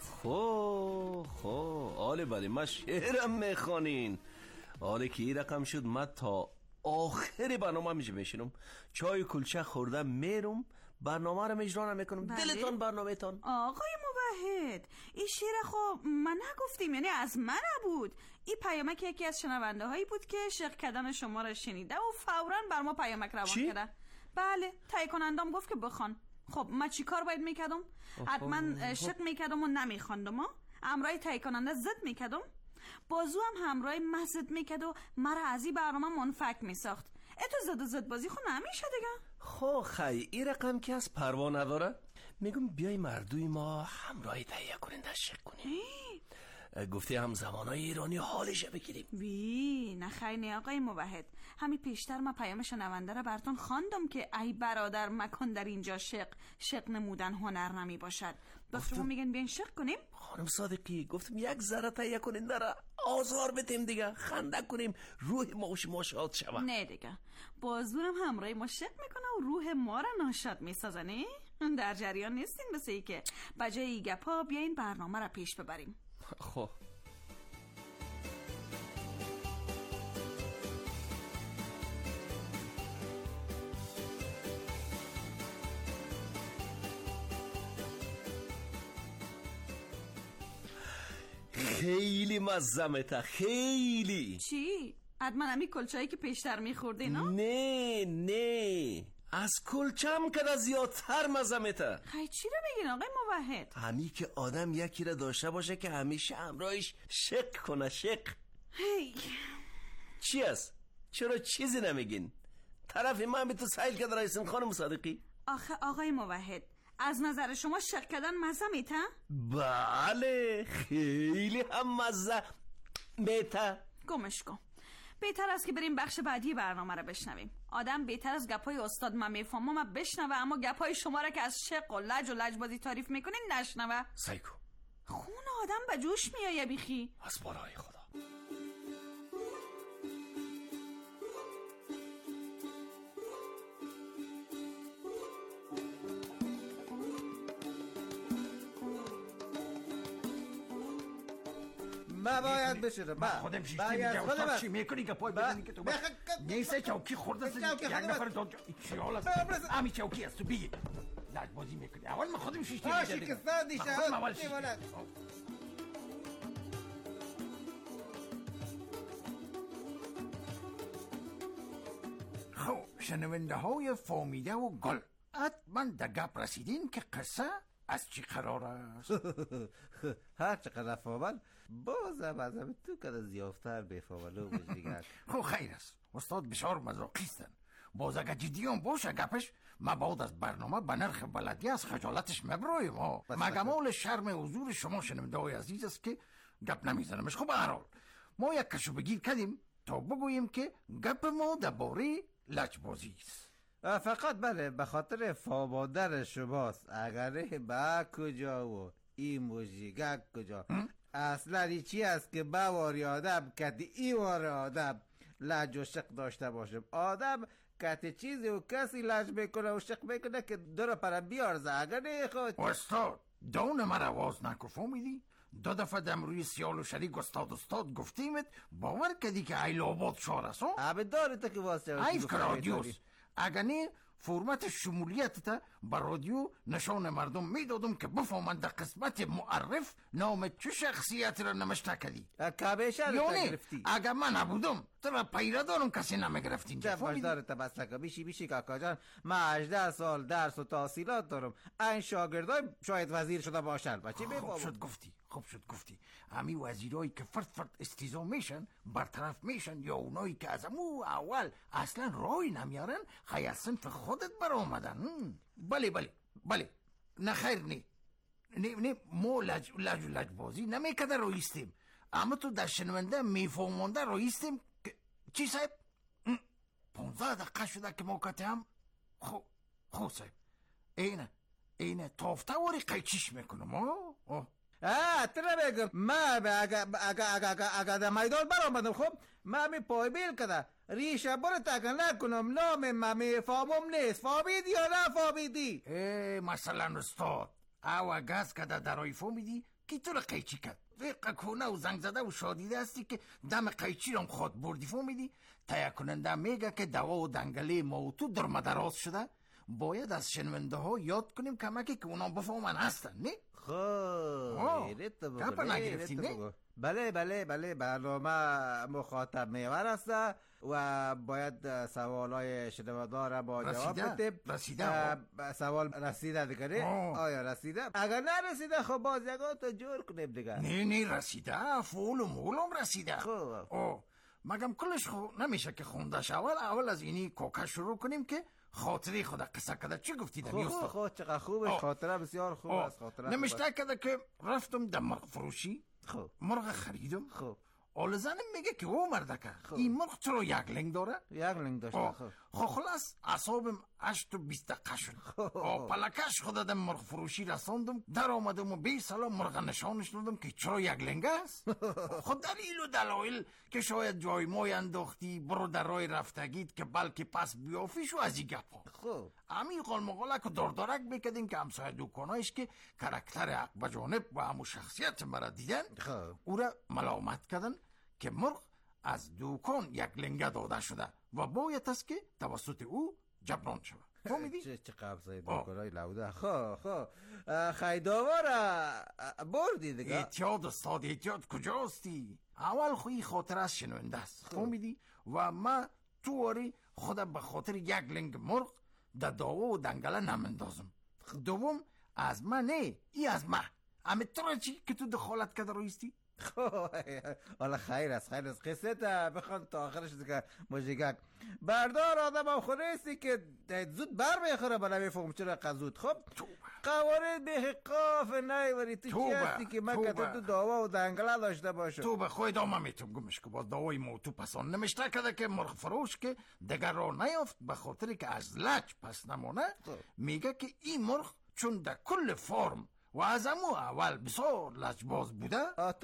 آله بله ما شعرم میخوانین. آره که این رقم شد ما تا آخر برنامه میشه میشینم، چای کلچه خوردم میرم، برنامه رو اجرا نمیکنم. دلتان برنامه تان. آقای موحد، این شعر خب من نگفتیم، یعنی از من نبود. این پیامک یکی از شنونده هایی بود که شق کردن شما را شنیده و فوراً بر ما پیامک روان کرده. بله، تهیه کنندم گفت که بخوان. خب من چی کار باید میکردم؟ حتما شق میکردم و نمیخواندم. امرای تهیه کننده زد میکردم. بازو هم همراه مزد میکرد و مرا از این برنامه منفک میساخت. اتو زد بازی خود نمیشه دیگه. خو خی این رقم که از پروا نداره. میگم بیای مردوی ما همراهی تهیه کنین دشق کنیم. گفته هم زمانای ایرانی حالش بگیریم. وی نخیر آقای موحد، همین پیشتر ما پیام شنونده را براتون خواندم که ای برادر مکن در اینجا شق نمودن هنر نمی باشد. باز شما میگن بیاین شق کنیم؟ خانم صادقی گفتم یک ذره تهیه کنین داره آزار بدیم دیگه، خنده کنیم، روح ما شاد شود. نه دیگه، بازورم همراه ما شق میکنه و روح ما را ناشاد میسازه. نه در جریان نیستین بسه ای که بجای گپا بیاین برنامه را پیش ببریم. خب خیلی مزمته، خیلی. چی؟ حتما همی کلچه‌ای که پیشتر میخوردی نه؟ نه از کلچم که زیادتر مزمته. خیلی چی رو بگین آقای موحد؟ همی که آدم یکی را داشته باشه که همیشه همراهش شق کنه. شق هی چی است؟ چرا چیزی نمیگین؟ طرف من به تو سایل کرده رئیسن خانم صادقی. آخه آقای موحد از نظر شما شق کردن مزه میته؟ بله خیلی هم مزه میته. گمش کن. بهتر است که بریم بخش بعدی برنامه رو بشنویم. آدم بهتر از گپای استاد من میفهمم بشنوه، اما گپای شما را که از شق و لجبازی تعریف میکنین نشنوه. سایکو خون آدم به جوش میایه بیخی. از بالای خدا. ما باید بشینم. من خودم شیشتی میگم استاد چی میکنی که پای بزنی که تو نیسته چوکی خورده سنی یک نفر دو چی حال است؟ همی چوکی است تو بگی لجبازی میکنی. اول من خودم شیشتی میگم شکستان دیشه خب شنونده های فامیده و گل، حتما در گپ رسیدین که قصه از چی قرار است؟ هر چقدر فاول بازم از همه تو کده زیافتر بفاولو بش دیگر. خب خیر است، استاد بسیار مزاقیستن. باز اگه جدیان باشه گپش، ما بعد از برنامه به نرخ بلدی از خجالتش مبرویم. مگمال شرم حضور شما شنونده های عزیز است که گپ نمیزنمش. خب هرحال ما یک کشو بگیر کردیم تا بگوییم که گپ ما درباره لجبازی است. فقط بله به خاطر فاماندن شماست. اگر با کجا و این موجیگک کجا اصلا این چی است که بواری آدم کتی ای وار آدم لج و شق داشته باشم. آدم کتی چیزی و کسی لج میکنه و شق میکنه که داره پرم بیارزه. اگر نه خود استاد دون من آواز نکو فهمیدی؟ 2 دفعه دم روی سیال و شریک استاد گفتیمت باور کردی که ای لاباد شار است. همه داری تا که واسه ایف که رادیوست. اگر نه فرمت شمولیت تا با رادیو نشان مردم میدادم که بفهمند در قسمت معرف نام چه شخصیت را نمشته کردی. کبیشه رو گرفتی. اگر من نبودم تو را پیره دارم کسی نمیگرفت اینجا. چه داره تا بس لکه بیشی کاکا جان. من 18 سال درس و تحصیلات دارم. این شاگردای شاید وزیر شده باشن. بچه خوب شد گفتی. همی وزیرایی که فرد استیزا میشن برطرف میشن یا اونایی که از امو اول اصلا رای نمیارن خیلی صنف خودت بر آمدن. بله نخیر نه ما لجبازی نمیکده رویستیم، اما تو در شنونده میفهمونده رویستیم که چی صاحب 15 دقیقه شده که موقعی هم خب صاحب اینه تافته واری قیچیش میکنم. تره بگم ما اگه در میدان برآمدم خب ما می پای بیل کده ریشه برو تکن نکنم نام ما میفهمم نیست. فهمیدی یا نه فهمیدی؟ مثلا استاد او گز کده درای فهمیدی که تو رو قیچی کرد ویقه کنه و زنگ زده و شادیده هستی که دم قیچی رو خود بردی فهمیدی؟ تهیه کننده میگه که دوا و دنگله ما و تو در مدراز شده باید از شنونده ها یاد کنیم کمکی که اونا بفهمن هستن، نه؟ گپ نگرفتی، نه؟ بله برنامه مخاطب محور است و باید سوالای شنونده را با جواب بدیم. رسیده سوال رسیده دیگه؟ آیا رسیده؟ اگر نرسیده خب باز یکاتو جور کنیم دیگه. نه رسیده، فول و مولم رسیده. خب مگم کلش خب نمیشه که خوندش. اول از اینی کوکا شروع کنیم که خاطری خدا قصه کده. چی گفتی دمی استاد؟ خب چقدر خوبه، خاطره بسیار خوب است. نمیشته کده که رفتم در مرغ فروشی، مرغ خریدم. آل زنم میگه که او مردکه این مرغ چرا یک لنگ داره؟ یک لنگ داشته. خب خلاص اعصابم 8 تا 20 دقیقه شد. پلکش خود دم مرغ فروشی رساندم، در آمدم و بی سلام مرغ نشانش دادم که چرا یک لنگ است. خود دلیل و دلایل که شاید جای مای انداختی، برو در راه رفتگید که بلکه پس بیافیش و از این گپ ها. امی قلمقالک و داردارک بکدیم که همسایه دوکانایش که کرکتر حق بجانب و همو شخصیت مرا دیدن، او را ملامت کردن که مرغ از دوکان یک لنگه داده شده و باید است که توسط او جبران شود. فهمیدی؟ چه قبضه دوکانای لوده. خب خیداوارا بردی دیگه. احتیاط استاد، احتیاط کجاستی؟ اول خوی خاطر از شنونده است. فهمیدی؟ و ما تواری خود به خاطر یک لنگ مرغ در داوه و دنگله نمندازم. دوم از من نه، ای از من. همه تو چی که تو دخالت کرده رویستی؟ حالا خیر است قصه تا بخوان تا آخرش دیگه مجیگک بردار آدم هم خورستی که زود بر بخوره بلا بفهم چرا قزود. خب قوارد به قاف نایوری تو چی هستی که من که تو داوا و دنگله داشته باشه؟ تو به خواهی دام همیتون گمش که باز داوای موتو پسان نمشته کده که مرغ فروش که دگر را نیافت به خاطر که از لج پس نمونه. میگه که این مرغ چون در کل فرم و از امو اول بسیار لجباز بوده،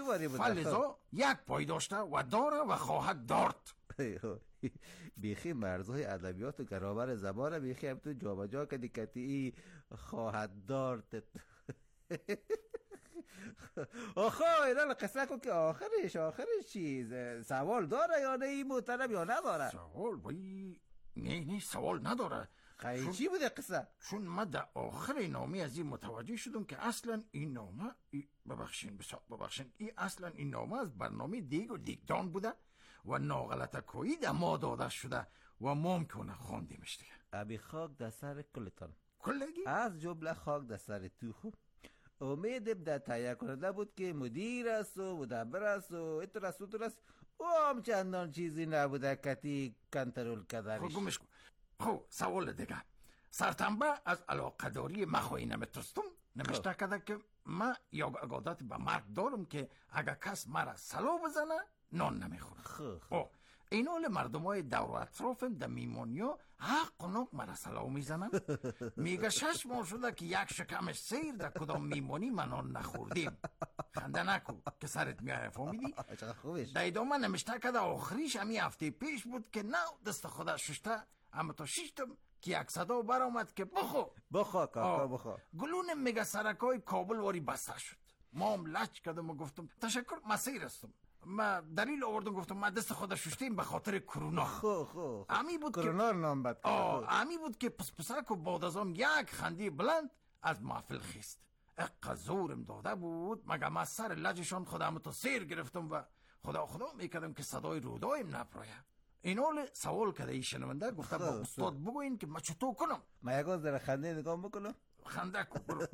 فلزا یک پای داشته و داره و خواهد دارد. بیخی مرزهای ادبیات و گرامر زبان بیخی هم تو جا با جا کدی کتی خواهد دارد. آخه اینا قصه کن که آخرش چیز سوال داره یا نه این محترم یا نداره؟ سوال بایی نه سوال نداره. چی بوده قصه؟ چون من در آخر نامه از این متوجه شدم که اصلا این نامه ببخشین این اصلا این نامه از برنامه دیگ و دیگدان بوده و ناغلطه کویی در ما داده شده و ممکنه خواندیمش دیگه. ابی خاک در سر کلتان کلگی؟ از جمله خاک در سر تو. خوب امیدم در تهیه کننده بود که مدیر است و مدبر است و اتر است و هم چندان چیزی نبوده کتی کنترل کردنش. خب گمش کن. خب سوال دیگه، سرتنبه از علاقه داری مخواهی نمیترستم نمشته کده که من یا عادت به مرگ دارم که اگه کس مرا سلو بزنه نان نمیخورم. اینال مردم های دور و اطرافم در میمونیا حق و نوک مرا سلو میزنن. میگه 6 ماه شده که یک شکمش سیر در کدام میمونی من نان نخوردیم. خنده نکو که سرت میاره. فهمیدی؟ در ادامه نمشته کده آخریش همی هفته پیش بود که نه دست خدا ششته اما تا 6 که یک صدا برآمد که بخو کاکا بخو. گلونم میگه سرکای کابل واری بسته شد. ما هم لج کردم و گفتم تشکر مسیر هستم. ما دلیل آوردم گفتم ما دست خود ششتیم به خاطر کرونا. امی بود کرونا نام بد. امی بود که پسک و بعد از آن یک خندی بلند از محفل خیست. اقا زورم داده بود مگه ما سر لجشان خودم تو سیر گرفتم و خدا میکردم که صدای رودایم نپرایه. اینال سوال کرده ای شنونده گفتم با استاد بگوین که ما چطور کنم؟ ما یکاز در خنده نگاه بکنم؟ خنده کن برو.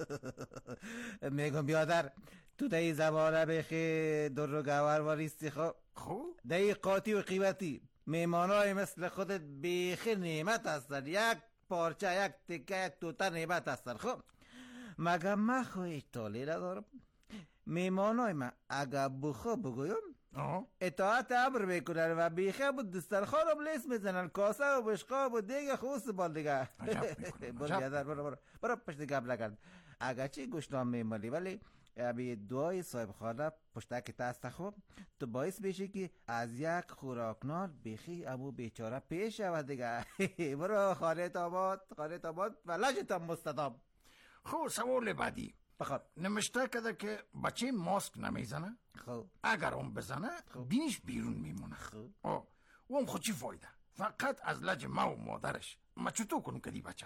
میگم بیادر تو دایی زمانه بخی در رو گوار واریستی خب دایی قاطی و قیمتی میمانای مثل خودت بیخی نعمت هستن. یک پارچه یک تکه یک توته نعمت هستن. خب مگه من خواهی تالی ندارم؟ میمانای من اگه بخوا بگویم اطاعت امر میکنن و بیخه بود دسترخوانم لیس میزنن کاسه و بشقاب و دیگه خوست بال دیگه. برو پشت گب لگرد. اگه چی گوشنام میمالی ولی ابی دوای صاحب خانه پشتک تست خوب تو باعث بشه که از یک خوراکنال بیخی امو بیچاره پیش شود دیگه. برو خانه تاباد و لجتم مستدام. خب سوال بعدی نمشته کده که بچه ماسک نمیزنه. اگر اون بزنه بینیش بیرون میمونه. و اون خود چی فایده؟ فقط از لج ما و مادرش. ما چطور کنم که دی بچه؟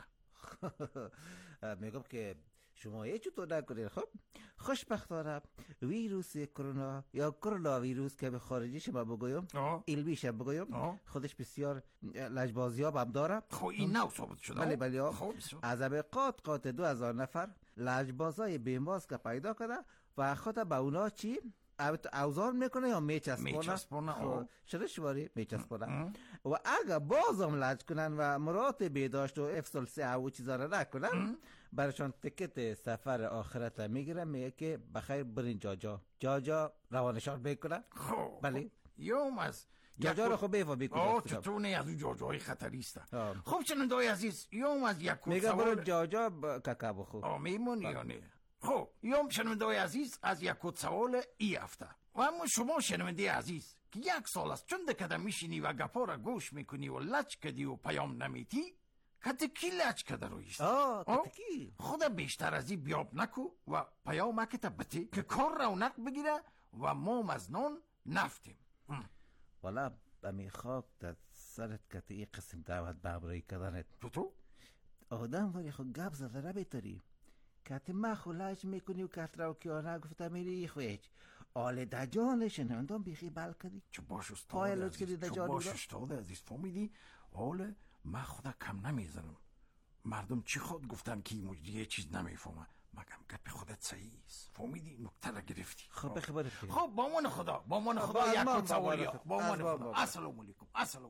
میگم که شما هیچ تو نکنید. خب خوشبختانه ویروس کرونا یا کرونا ویروس که به خارجیش ما بگویم علمیش هم بگویم خودش بسیار لجبازیاب هم داره. خب این نو ثابت شده. بله بله. از قات 2000 نفر لجبازای بیماس که پیدا کرده و خود به اونا چی اوزار میکنه یا میچسبونه. شده شواری میچسبونه. و اگر بازم لج کنن و مرات بیداشت و افسال 3 و چیزا را نکنن برشان تکت سفر آخرت میگیرن. میگه که بخیر برین جاجا روانشان بکنن. بله یوم از جاجا رو خب بیفا بکنن. چطور نه از اون جاجای خطری است. خب شنوندای عزیز یوم از یک میگه برو جاجا ککا بخو میمونی یا نه. خب یوم شنوندای عزیز از یک سوال ای هفته و اما شما شنونده عزیز که 1 سال است چون دکده میشینی و گپا را گوش میکنی و لچ کدی و پیام نمیتی کتکی لچ کده رویست. کتکی خدا بیشتر از این بیاب نکو و پیام اکتا بتی که کار رونق بگیره و ما از نان نفتیم. والا بمی خاک در سرت کتی ای قسم دعوت بابرایی کدنت تو آدم ولی خود گپ زده را بیتری کتی ما خلاج میکنی و کت را و کیانه گفته میری خویج آل دجالش نمیدون بیخی بل کردی چه باش استاده عزیز. چه باش استاده عزیز فهمیدی آل ما خدا کم نمیزنم. مردم چی خود گفتن که یه چیز نمیفهمه مگم گپ خودت صحیح است. فهمیدی نکته را گرفتی. خب بخبرت خب با من خدا یک سوالی با من خدا. السلام علیکم. السلام.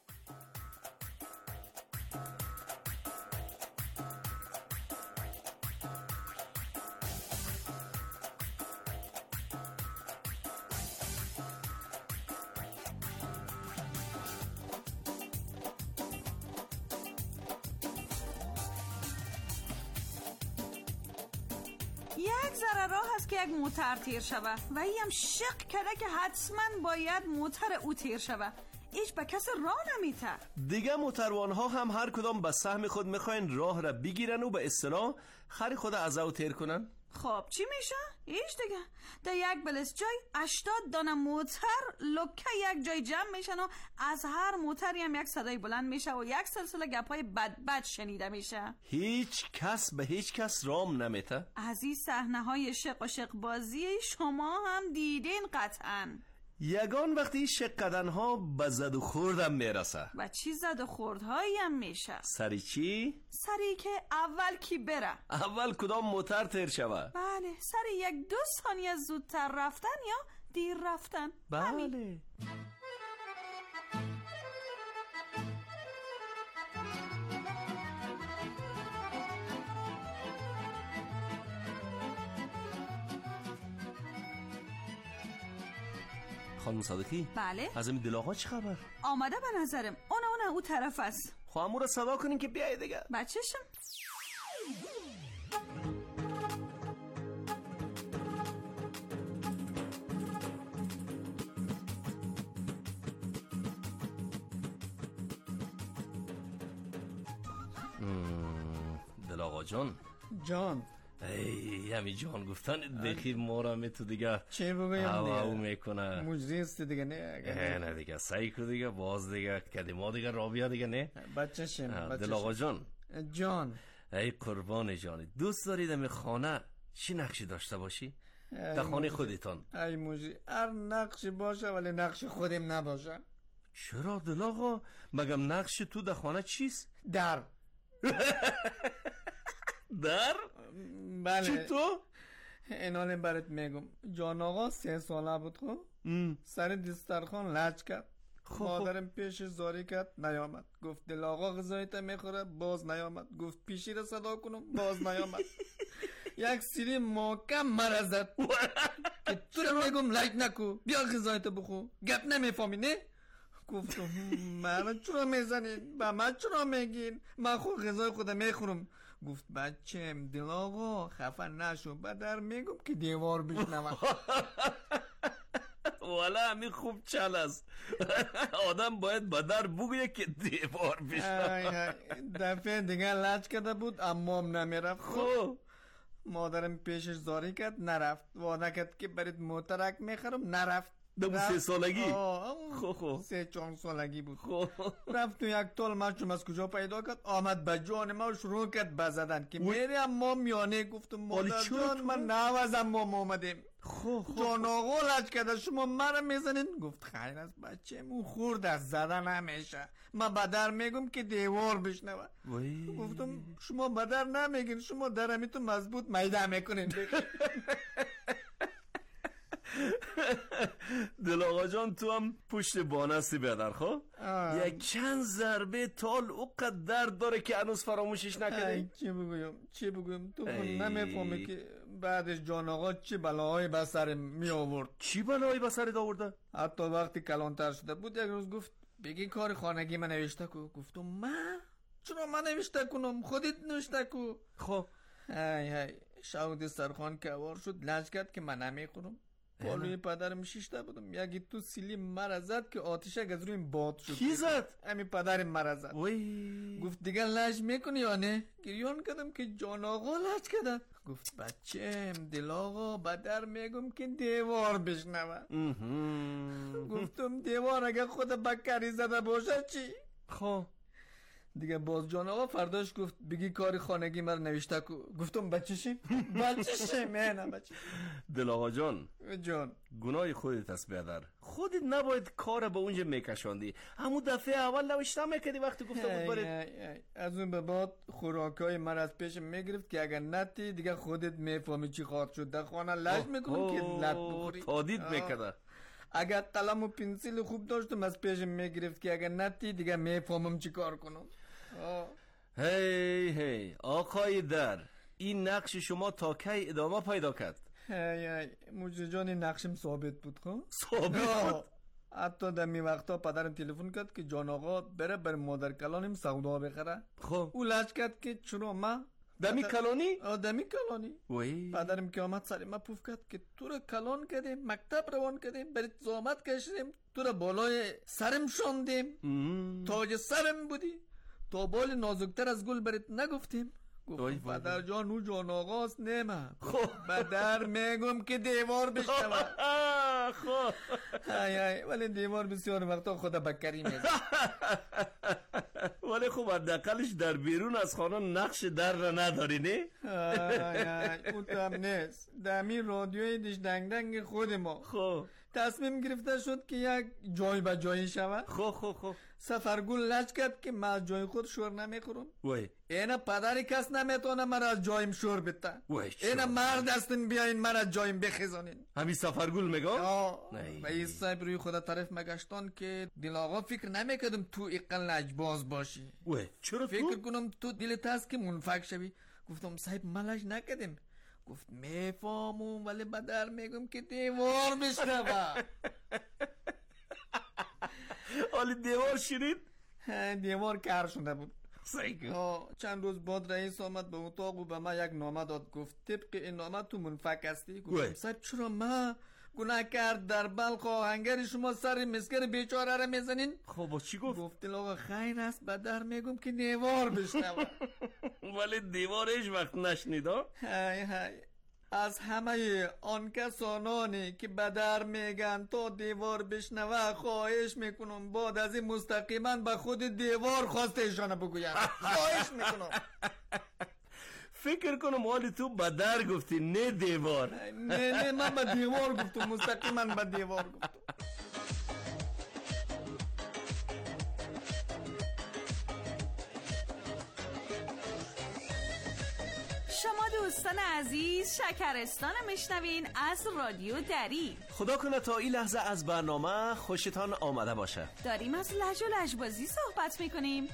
یک ذره راه هست که یک موتر تیر شوه و ای هم شق کرده که حتما باید موتر او تیر شوه. ایش به کس راه نمیته. دیگه موتروانها هم هر کدام به سهم خود میخواین راه را بگیرن و به اصطلاح خری خود از او تیر کنن. خب چی میشه؟ ایش دیگه در یک بلس جای 80 دانه موتر لکه یک جای جمع میشن و از هر موتری هم یک صدای بلند میشه و یک سلسله گپای بد شنیده میشه. هیچ کس به هیچ کس رام نمیته. از این صحنه های شق و شق بازی شما هم دیدین قطعاً. یگان وقتی شق کدن ها به زد و خوردم میرسه. و چی زد و خوردهایی هم میشه؟ سری چی؟ سری که اول کی بره. اول کدام موتر تیر شوه. بله سری 1-2 ثانیه زودتر رفتن یا دیر رفتن. بله خانم صادقی. بله از این دلاغا چه خبر؟ آمده به نظرم اون او طرف است. خواهمو را صدا کنین که بیایی دیگه. بچه‌شم دلاغا جان ای همی جان گفتن بخیر مارم تو دیگه چه بگویم هواو میکنه مجزیست دیگه نه دیگه سعی کن دیگه باز دیگه کدی ما دیگه رابیا دیگه نه بچه‌شم دلاغا جان ای قربان جانی دوست دارید می خانه چی نقشی داشته باشی؟ در خانه خودتان ای موجی هر نقشی باشه ولی نقش خودم نباشه. چرا دلاغا مگم نقش تو در خانه چیست؟ در بله چی تو؟ این حالیم برات میگم جان آقا 3 ساله بود خب سر دسترخوان لج کرد. مادرم پیش زاری کرد نیامد. گفت دل آقا غذایت میخوره باز نیامد. گفت پیشی را صدا کنم باز نیامد. یک سری محکم مرزد که تو را میگم لج نکو بیا غذایت بخو گپ نمیفهمی نه؟ گفتم من چرا میزنین با من چرا میگین من خود غذای خودم میخورم. گفت بچم دل آقا خفه نشو بدر میگم که دیوار بشنوم. والا همین خوب چل است. آدم باید بدر بگویه که دیوار بشنوم. دفعه دیگه لج کرده بود اما هم نمیرفت. خب مادرم پیشش زاری کرد نرفت. وعده کرد که برید موترک میخرم نرفت. دمو 3 سالگی؟ خب 3-4 سالگی بود. رفت تو یک تال مچم از کجا پیدا کرد، آمد به جان ما و شروع کرد بزدن که میری اما میانه. گفتم مادر جان من نوازم ما اومدیم. جان آقا لج کرده شما مرا میزنین. گفت خیر است بچه مون خورد از زدن همیشه، من بدر میگم که دیوار بشنوه. گفتم شما بدر نمیگین، شما درمی تو مضبوط میده میکنین. دل آقا جان تو هم پشت بانستی بیادر خب؟ یک چند ضربه تال اوقدر درد داره که هنوز فراموشش نکردی. چی بگویم تو نمیفهمی که بعدش جان آقا چه بلاهای به سر می آورد. چی بلاهای به سرت آورده؟ حتی وقتی کلانتر شده بود یک روز گفت بگی کار خانگی من نوشته کو. گفتم من؟ چرا من نوشته کنم؟ خودت نوشته کو. خب های شاود سرخان که اوار شد لج کرد که من نمیخورم. پالوی پدرم شیشته بودم، یکی تو سیلی مرا زد که آتیش از روی باد شد. کی زد؟ همین پدرم مرا زد. گفت دیگه لج میکنی یا نه؟ گریان کردم که جان آقا لج کرده. گفت بچه دل آقا بدر میگم که دیوار بشنوه. گفتم دیوار اگه خود بکری زده باشه چی؟ خب دیگه باز جان آقا فرداش گفت بگی کاری خانگی مرا نوشته کو. گفتم بچه‌شیم نه بچه. دل آقا جان گناه خودت است بیادر، خودت نباید کار به اونجا میکشاندی. همون دفعه اول نوشته میکردی وقتی گفته بود برید. از اون به بعد خوراکای مرا از پیش میگرفت که اگر نتی دیگه خودت میفهمی چی خواهد شد. در خانه لج میکنم که لط بخوری. تادید میکرده. اگر قلم و پنسیل خوب داشتم از پیش میگرفت که اگر نتی دیگه میفهمم چی کار کنم. هی آقای در، این نقش شما تا کی ادامه پیدا کرد؟ موجه جان این نقشم ثابت بود. خب ثابت بود؟ حتی در می وقتا پدرم تلفن کرد که جان آقا بره مادر کلانم سودا بخره. خب او لج کرد که چرا ما دمی کلانی؟ دمی کلانی. پدرم که آمد سر ما پوف کرد که تو را کلان کردیم، مکتب روان کردیم، برید زامت کشیدیم، تو را بالای سرم شاندیم، تاج سرم بودی، تا بال نازکتر از گل برید نگفتیم. گفتم پدر جان او جان آقاست نیمه. بدر میگم که دیوار بشنوه. خب ولی دیوار بسیار وقتا خدا بکری میزه. ولی خب حداقلش در بیرون از خانه نقش در را نداری نه؟ اون تو هم نیست. دمی رادیوی دیش دنگ دنگ خود ما خب تصمیم گرفته شد که یک جای به جایی شود. خب سفرگل لج کرد که من از جای خود شور نمیخورم. اینا پدری کس نمیتونه من از جایم شور بده. اینا مرد هستین بیاین من از جایم بخیزانین. همین سفرگل میگه؟ و این صاحب روی خدا طرف مگشتان که دل آقا فکر نمیکردم تو اقل لجباز باشی. چرا فکر کنم تو دلت هست که منفک شوی. گفتم صاحب من لج نکردم. گفت میفهمم ولی بدر میگم که دیوار بشنوه. حالی دیوار شنید؟ دیوار کار شده بود. چند روز بعد رئیس آمد به اتاق و به من یک نامه داد. گفت طبق این نامه تو منفک هستی. گفتم صاحب چرا من گناه کرد در بلخ آهنگر شما سر مسکن بیچاره را میزنین؟ خب چی گفت؟ گفت آقا خیر است بدر میگم که دیوار بشنوه. ولی دیوار هیچ وقت نشنیدا؟ از همه آن کسانانی که بدر میگن تا دیوار بشنوه خواهش میکنم بعد از این مستقیما به خود دیوار خواسته ایشانه بگویم. خواهش میکنم. فکر کنم حالی تو بدر گفتی نه دیوار. نه من به دیوار گفتم، مستقیما به دیوار گفتم. شما دوستان عزیز شکرستان میشنوین از رادیو دری. خدا کنه تا این لحظه از برنامه خوشتان آمده باشه. داریم از لج و لجبازی صحبت میکنیم.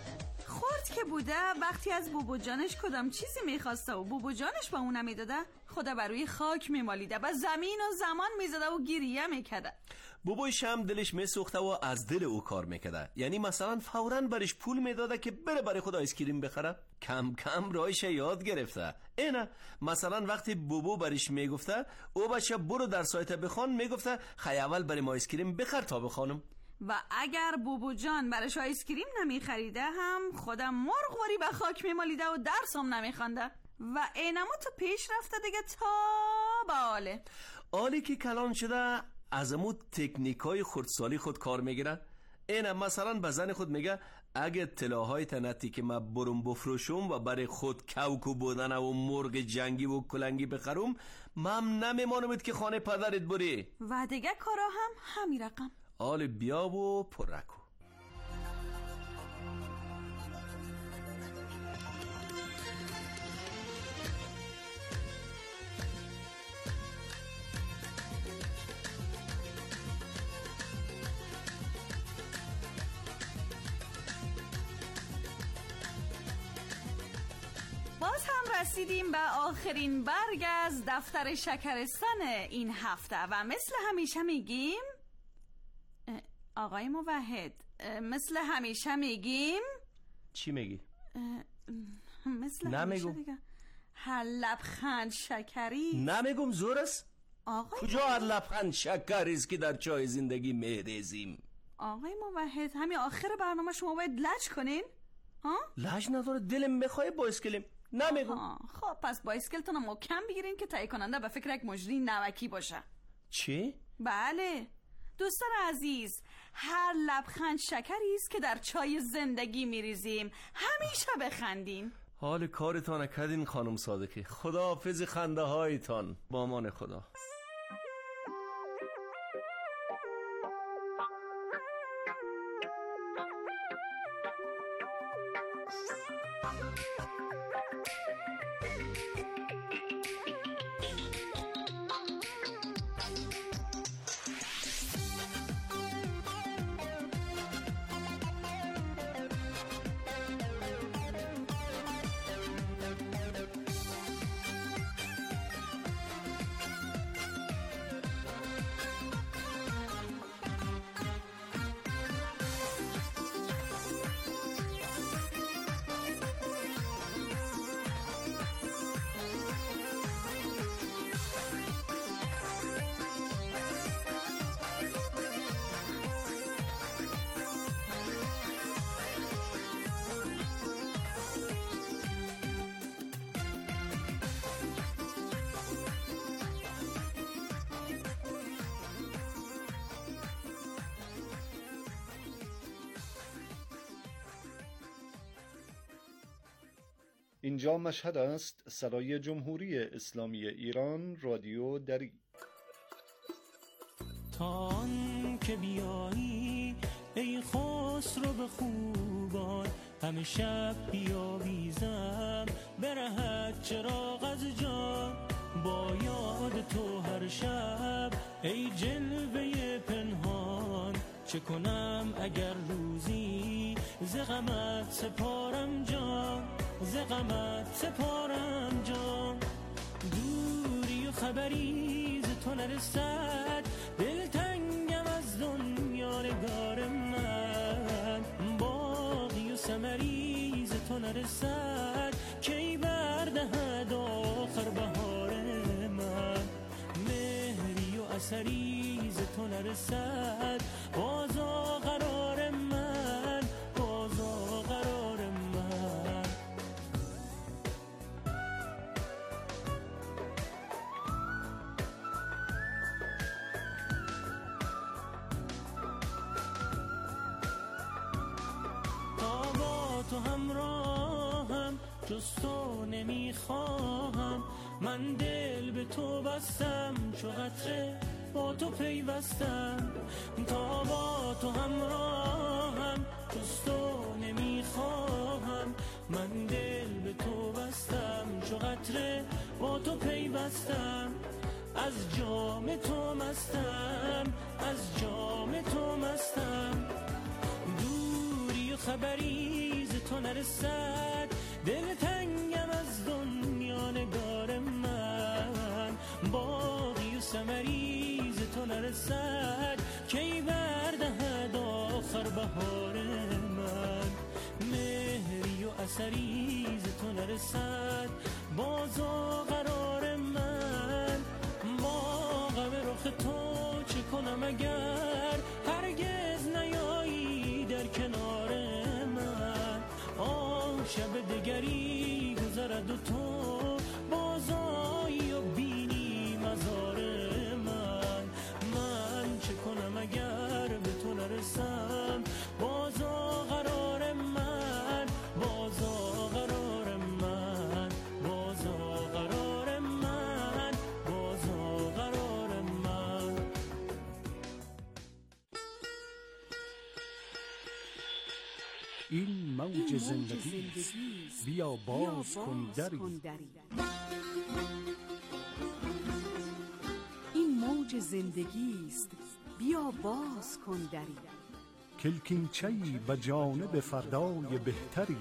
که بوده وقتی از بوبو جانش کدام چیزی میخواسته و بوبو جانش با اون نمیداده خدا بر روی خاک میمالیده و زمین و زمان میزده و گریه میکده. بابایش هم دلش میسوخته و از دل او کار میکده. یعنی مثلا فوراً برش پول میداده که بره برای خود آیسکریم بخره. کم کم راهش یاد گرفته. اینه مثلا وقتی بابا برش میگفته او بچه برو در سایت بخوان، میگفته خی اول برای ما آیسکریم بخر تا بخوانم. و اگر بوبو جان برش آیسکریم نمیخریده هم خودم مرغواری به خاک میمالیده و درس هم نمیخونده و اینما تو پیش رفته دیگه تا باله. آلی که کلان شده از امو تکنیکای خردسالی خود کار میگیره. اینه مثلا به زن خود میگه اگه طلاهای تنتی که من برم بفروشم و برای خود کوکو بودن و مرغ جنگی و کلنگی بخرم، من نمیمانمت که خانه پدرت بری. و دیگه کارا هم همین رقم. آل بیا و پرکو. باز هم رسیدیم به آخرین برگ از دفتر شکرستان این هفته و مثل همیشه میگیم آقای موحد، مثل همیشه میگیم چی میگی؟ مثل نمیگم. همیشه دیگه هر لبخند شکری. نمیگم زور است؟ آقای کجا هر لبخند شکری است که در چای زندگی میریزیم؟ آقای موحد همین آخر برنامه شما باید لج کنین؟ ها؟ لج نداره، دلم بخواه بایسکلیم. نمیگم. خب پس بایسکلتون رو محکم بگیرین که تهیه کننده به فکر یک مجری نوکی باشه. چی؟ بله دوستان عزیز، هر لبخند شکری است که در چای زندگی میریزیم. همیشه بخندین. حال کارتان کردین خانم صادقی. خداحافظ خنده هایتان. با امان خدا. اینجا مشهد است، صدای جمهوری اسلامی ایران، رادیو دری. تا آن که بیایی ای خسرو به خوبان، همه شب بیاویزم برهد چراغ از جان. با یاد تو هر شب ای جلوه پنهان، چه کنم اگر روزی ز غمت سپارم جان، ز غمت سپارم جان. دوری و خبری ز تو نرسد، دلتنگم از دنیا نگار من. باغی و ثمری ز تو نرسد، کی بردهد آخر بهار من. مهری و اثری ز تو نرسد، بازا قرار من، بازا قرار من. تا با تو همراهم جز تو نمیخواهم، من دل به تو بستم چو قطره با تو پیوستم. تا با تو همراهم جز تو نمیخواهم، من دل به تو بستم چو قطره با تو پیوستم. از جام تو مستم، از جام تو مستم. دوری و خبری ز تو نرسد، دل تنگم از دنیا نگار من. قرص مریض تو نرسد کی بردهد آخر بهار من مهری و اثری ز تو نرسد باز و قرار من با غم رخ تو چه کنم اگر هرگز نیایی در کنار من شب دگری گذرد و تو بازایی و بینی مزار من چه کنم اگر به تو نرسم بازا قرار من بازا قرار من بازا قرار من بازا قرار من. این موج زندگی بیا باز کن دری. این موج زندگی است بیا باز کن دری. کلکینچه‌ای به جانب فردای بهتری.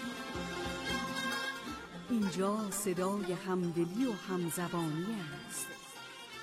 اینجا صدای همدلی و همزبانی است.